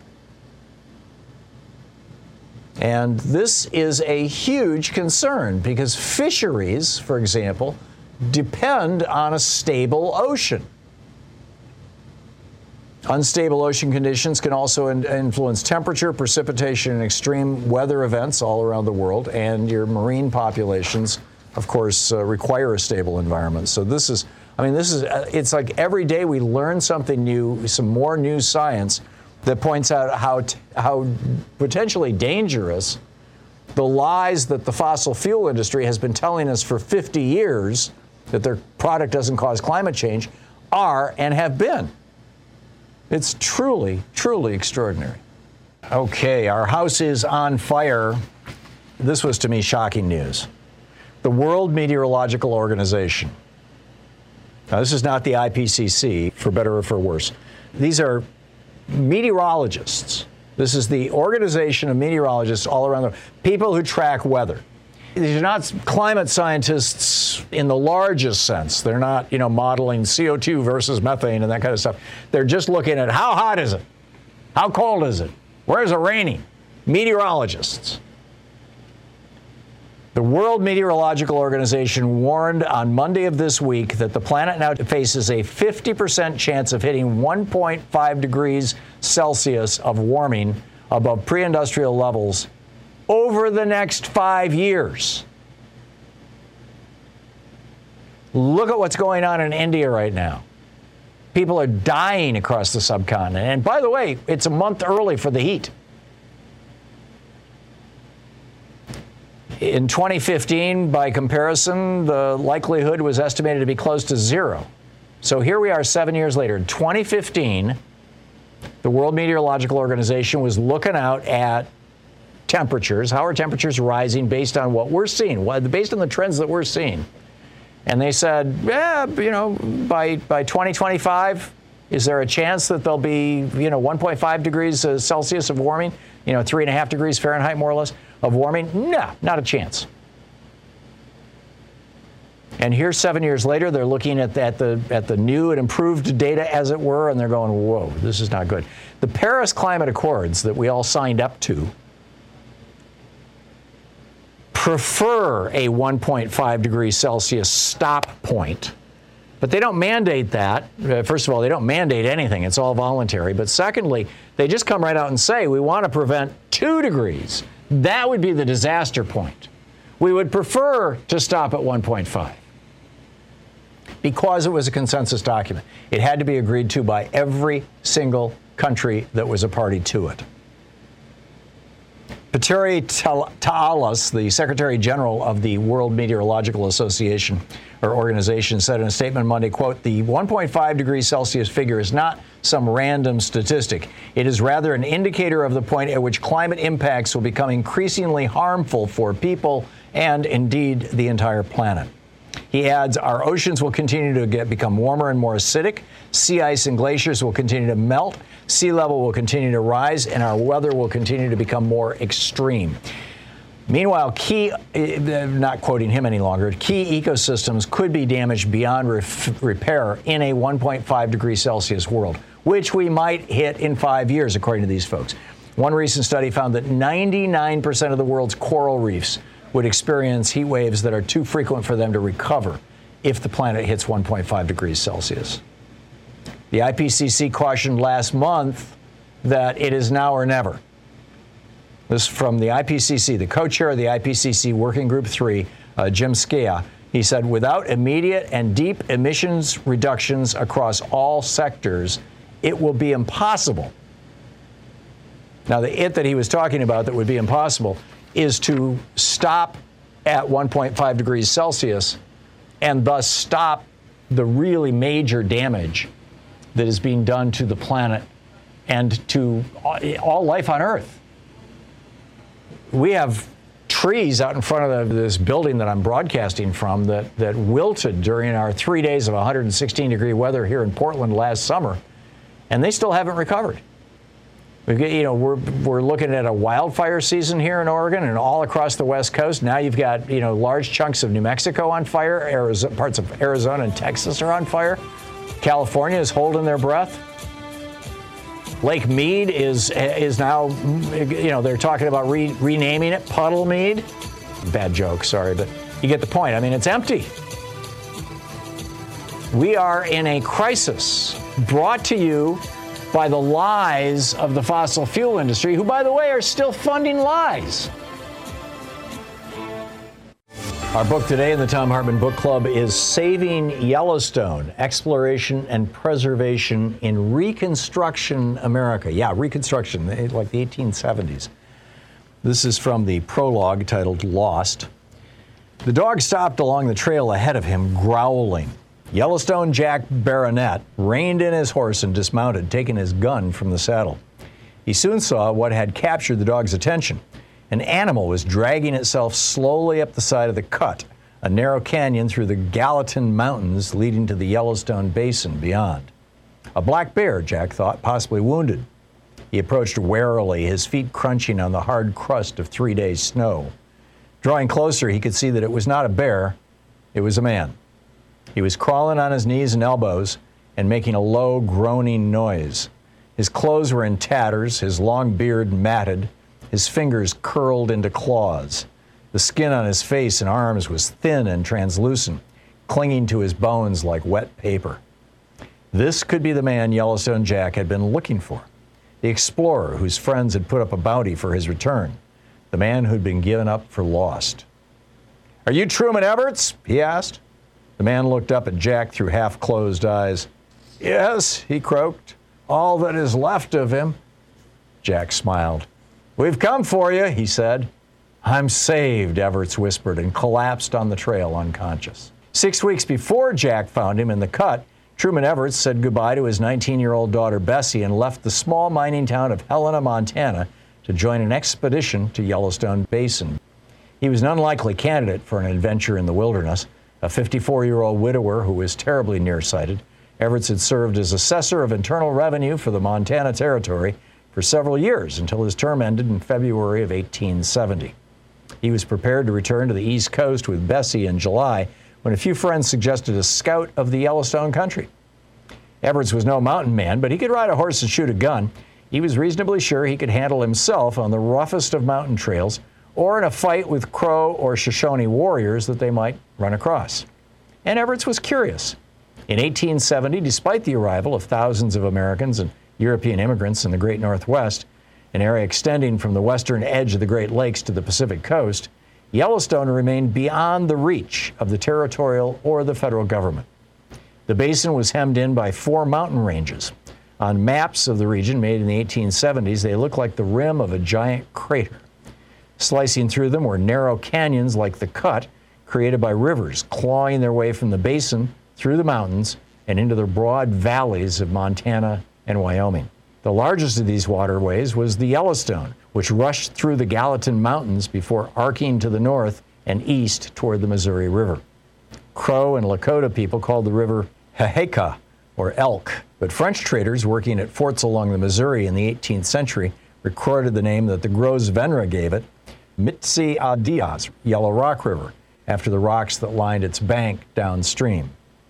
And this is a huge concern because fisheries, for example, depend on a stable ocean. Unstable ocean conditions can also in- influence temperature, precipitation, and extreme weather events all around the world, and your marine populations, of course, uh, require a stable environment. So this is I mean, this is, it's like every day we learn something new, some more new science that points out how, t- how potentially dangerous the lies that the fossil fuel industry has been telling us for fifty years, that their product doesn't cause climate change, are and have been. It's truly, truly extraordinary. Okay, our house is on fire. This was, to me, shocking news. The World Meteorological Organization. Now, this is not the I P C C, for better or for worse. These are meteorologists. This is the organization of meteorologists all around the world, people who track weather. These are not climate scientists in the largest sense. They're not, you know, modeling C O two versus methane and that kind of stuff. They're just looking at how hot is it? How cold is it? Where is it raining? Meteorologists. The World Meteorological Organization warned on Monday of this week that the planet now faces a fifty percent chance of hitting one point five degrees Celsius of warming above pre-industrial levels over the next five years. Look at what's going on in India right now. People are dying across the subcontinent. And by the way, it's a month early for the heat. In twenty fifteen, by comparison, the likelihood was estimated to be close to zero. So here we are seven years later. In twenty fifteen, the World Meteorological Organization was looking out at temperatures. How are temperatures rising based on what we're seeing, based on the trends that we're seeing? And they said, yeah, you know, by, by twenty twenty-five, is there a chance that there'll be, you know, one point five degrees Celsius of warming? You know, three and a half degrees Fahrenheit, more or less, of warming? No, not a chance. And here, seven years later, they're looking at the, at the at the new and improved data, as it were, and they're going, whoa, this is not good. The Paris Climate Accords that we all signed up to prefer a one point five degrees Celsius stop point. But they don't mandate that. First of all, they don't mandate anything. It's all voluntary. But secondly, they just come right out and say, we want to prevent two degrees. That would be the disaster point. We would prefer to stop at one point five because it was a consensus document. It had to be agreed to by every single country that was a party to it. Petteri Taalas, the Secretary General of the World Meteorological Association or organization, said in a statement Monday, quote, the one point five degrees Celsius figure is not some random statistic. It is rather an indicator of the point at which climate impacts will become increasingly harmful for people and, indeed, the entire planet. He adds, our oceans will continue to get, become warmer and more acidic. Sea ice and glaciers will continue to melt. Sea level will continue to rise, and our weather will continue to become more extreme. Meanwhile, key, not quoting him any longer, key ecosystems could be damaged beyond ref- repair in a one point five degrees Celsius world, which we might hit in five years, according to these folks. One recent study found that ninety-nine percent of the world's coral reefs would experience heat waves that are too frequent for them to recover if the planet hits one point five degrees Celsius. The I P C C cautioned last month that it is now or never. This from the I P C C, the co-chair of the I P C C Working Group three, uh, Jim Scia. He said, without immediate and deep emissions reductions across all sectors, it will be impossible. Now, the it that he was talking about that would be impossible is to stop at one point five degrees Celsius and thus stop the really major damage that is being done to the planet and to all life on Earth. We have trees out in front of the, this building that I'm broadcasting from that, that wilted during our three days of one hundred sixteen degree weather here in Portland last summer, and they still haven't recovered. We've got, you know, we're we're looking at a wildfire season here in Oregon and all across the West Coast. Now you've got, you know, large chunks of New Mexico on fire. Arizona, parts of Arizona and Texas are on fire. California is holding their breath. Lake Mead is is now, you know, they're talking about re- renaming it Puddle Mead. Bad joke, sorry, but you get the point. I mean, it's empty. We are in a crisis brought to you by the lies of the fossil fuel industry, who, by the way, are still funding lies. Our book today in the Thom Hartmann Book Club is Saving Yellowstone, Exploration and Preservation in Reconstruction America. Yeah, Reconstruction, like the eighteen seventies. This is from the prologue titled Lost. The dog stopped along the trail ahead of him, growling. Yellowstone Jack Baronet reined in his horse and dismounted, taking his gun from the saddle. He soon saw what had captured the dog's attention. An animal was dragging itself slowly up the side of the cut, a narrow canyon through the Gallatin Mountains leading to the Yellowstone Basin beyond. A black bear, Jack thought, possibly wounded. He approached warily, his feet crunching on the hard crust of three days' snow. Drawing closer, he could see that it was not a bear, it was a man. He was crawling on his knees and elbows and making a low, groaning noise. His clothes were in tatters, his long beard matted, his fingers curled into claws. The skin on his face and arms was thin and translucent, clinging to his bones like wet paper. This could be the man Yellowstone Jack had been looking for, the explorer whose friends had put up a bounty for his return, the man who'd been given up for lost. "Are you Truman Everts?" he asked. The man looked up at Jack through half-closed eyes. "Yes," he croaked, "all that is left of him." Jack smiled. "We've come for you," he said. "I'm saved," Everts whispered and collapsed on the trail unconscious. Six weeks before Jack found him in the cut, Truman Everts said goodbye to his nineteen-year-old daughter Bessie and left the small mining town of Helena, Montana, to join an expedition to Yellowstone Basin. He was an unlikely candidate for an adventure in the wilderness. A fifty-four-year-old widower who was terribly nearsighted, Everts had served as assessor of internal revenue for the Montana Territory for several years until his term ended in February of eighteen seventy. He was prepared to return to the East Coast with Bessie in July when a few friends suggested a scout of the Yellowstone country. Everts was no mountain man, but he could ride a horse and shoot a gun. He was reasonably sure he could handle himself on the roughest of mountain trails or in a fight with Crow or Shoshone warriors that they might run across. And Everts was curious. In eighteen seventy, despite the arrival of thousands of Americans and European immigrants in the Great Northwest, an area extending from the western edge of the Great Lakes to the Pacific coast, Yellowstone remained beyond the reach of the territorial or the federal government. The basin was hemmed in by four mountain ranges. On maps of the region made in the eighteen seventies, they looked like the rim of a giant crater. Slicing through them were narrow canyons like the Cut, created by rivers clawing their way from the basin through the mountains and into the broad valleys of Montana and Wyoming. The largest of these waterways was the Yellowstone, which rushed through the Gallatin Mountains before arcing to the north and east toward the Missouri River. Crow and Lakota people called the river Heheka, or Elk, but French traders working at forts along the Missouri in the eighteenth century recorded the name that the Gros Ventre gave it, Mitsi Adias, Yellow Rock River, after the rocks that lined its bank downstream.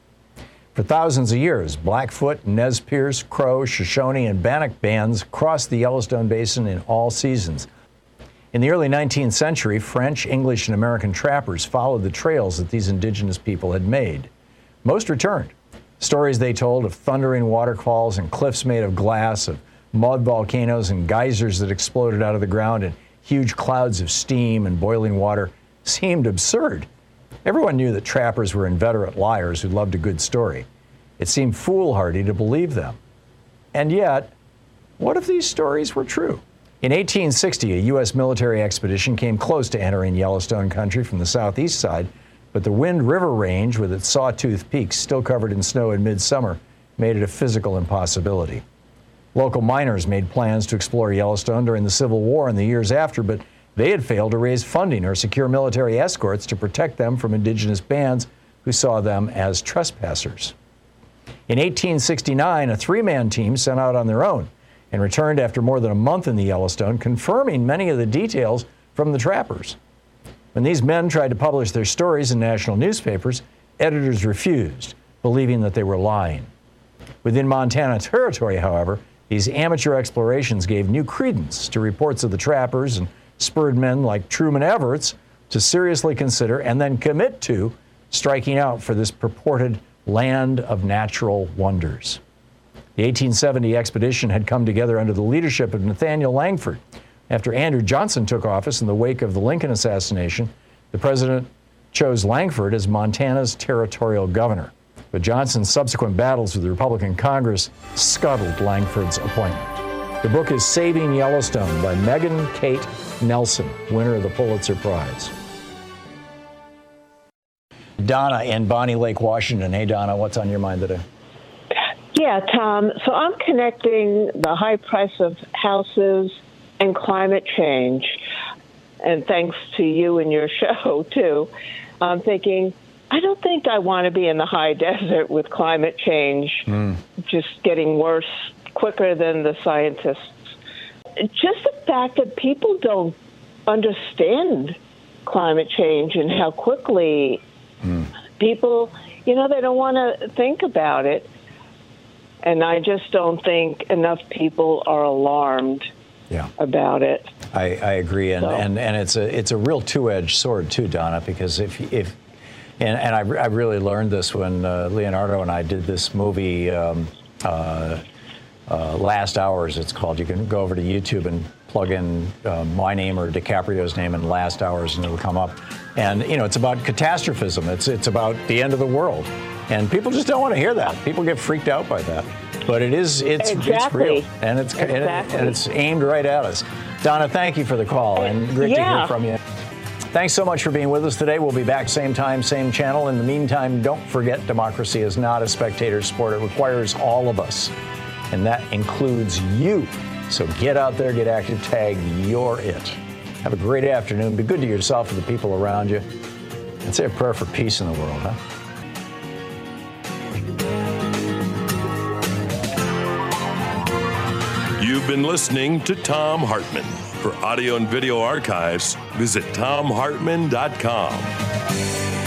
For thousands of years, Blackfoot, Nez Perce, Crow, Shoshone, and Bannock bands crossed the Yellowstone Basin in all seasons. In the early nineteenth century, French, English, and American trappers followed the trails that these indigenous people had made. Most returned. Stories they told of thundering waterfalls and cliffs made of glass, of mud volcanoes and geysers that exploded out of the ground, and huge clouds of steam and boiling water seemed absurd. Everyone knew that trappers were inveterate liars who loved a good story. It seemed foolhardy to believe them. And yet, what if these stories were true? In eighteen sixty, a U S military expedition came close to entering Yellowstone country from the southeast side, but the Wind River Range, with its sawtooth peaks still covered in snow in midsummer, made it a physical impossibility. Local miners made plans to explore Yellowstone during the Civil War and the years after, but they had failed to raise funding or secure military escorts to protect them from indigenous bands who saw them as trespassers. In eighteen sixty-nine, a three-man team set out on their own and returned after more than a month in the Yellowstone, confirming many of the details from the trappers. When these men tried to publish their stories in national newspapers, editors refused, believing that they were lying. Within Montana Territory, however, these amateur explorations gave new credence to reports of the trappers and spurred men like Truman Everts to seriously consider and then commit to striking out for this purported land of natural wonders. The eighteen seventy expedition had come together under the leadership of Nathaniel Langford. After Andrew Johnson took office in the wake of the Lincoln assassination, the president chose Langford as Montana's territorial governor. But Johnson's subsequent battles with the Republican Congress scuttled Langford's appointment. The book is Saving Yellowstone by Megan Kate Nelson, winner of the Pulitzer Prize. Donna in Bonnie Lake, Washington. Hey, Donna, what's on your mind today? Yeah, Tom. So I'm connecting the high price of houses and climate change. And thanks to you and your show, too. I'm thinking, I don't think I want to be in the high desert with climate change mm. just getting worse quicker than the scientists. Just the fact that people don't understand climate change and how quickly mm. people, you know, they don't want to think about it. And I just don't think enough people are alarmed yeah. about it. I, I agree, and, so. and and it's a it's a real two-edged sword too, Donna. Because if if and, and I, I really learned this when uh, Leonardo and I did this movie, um, uh, uh, Last Hours. It's called. You can go over to YouTube and plug in uh, my name or DiCaprio's name in Last Hours, and it'll come up. And you know, it's about catastrophism. It's it's about the end of the world. And people just don't want to hear that. People get freaked out by that. But it is, it's, exactly. it's real. And it's, exactly. and, it, and it's aimed right at us. Donna, thank you for the call. And great yeah. to hear from you. Thanks so much for being with us today. We'll be back same time, same channel. In the meantime, don't forget democracy is not a spectator sport. It requires all of us. And that includes you. So get out there, get active, tag, you're it. Have a great afternoon. Be good to yourself and the people around you. And say a prayer for peace in the world, huh? You've been listening to Thom Hartmann. For audio and video archives, visit thom hartmann dot com.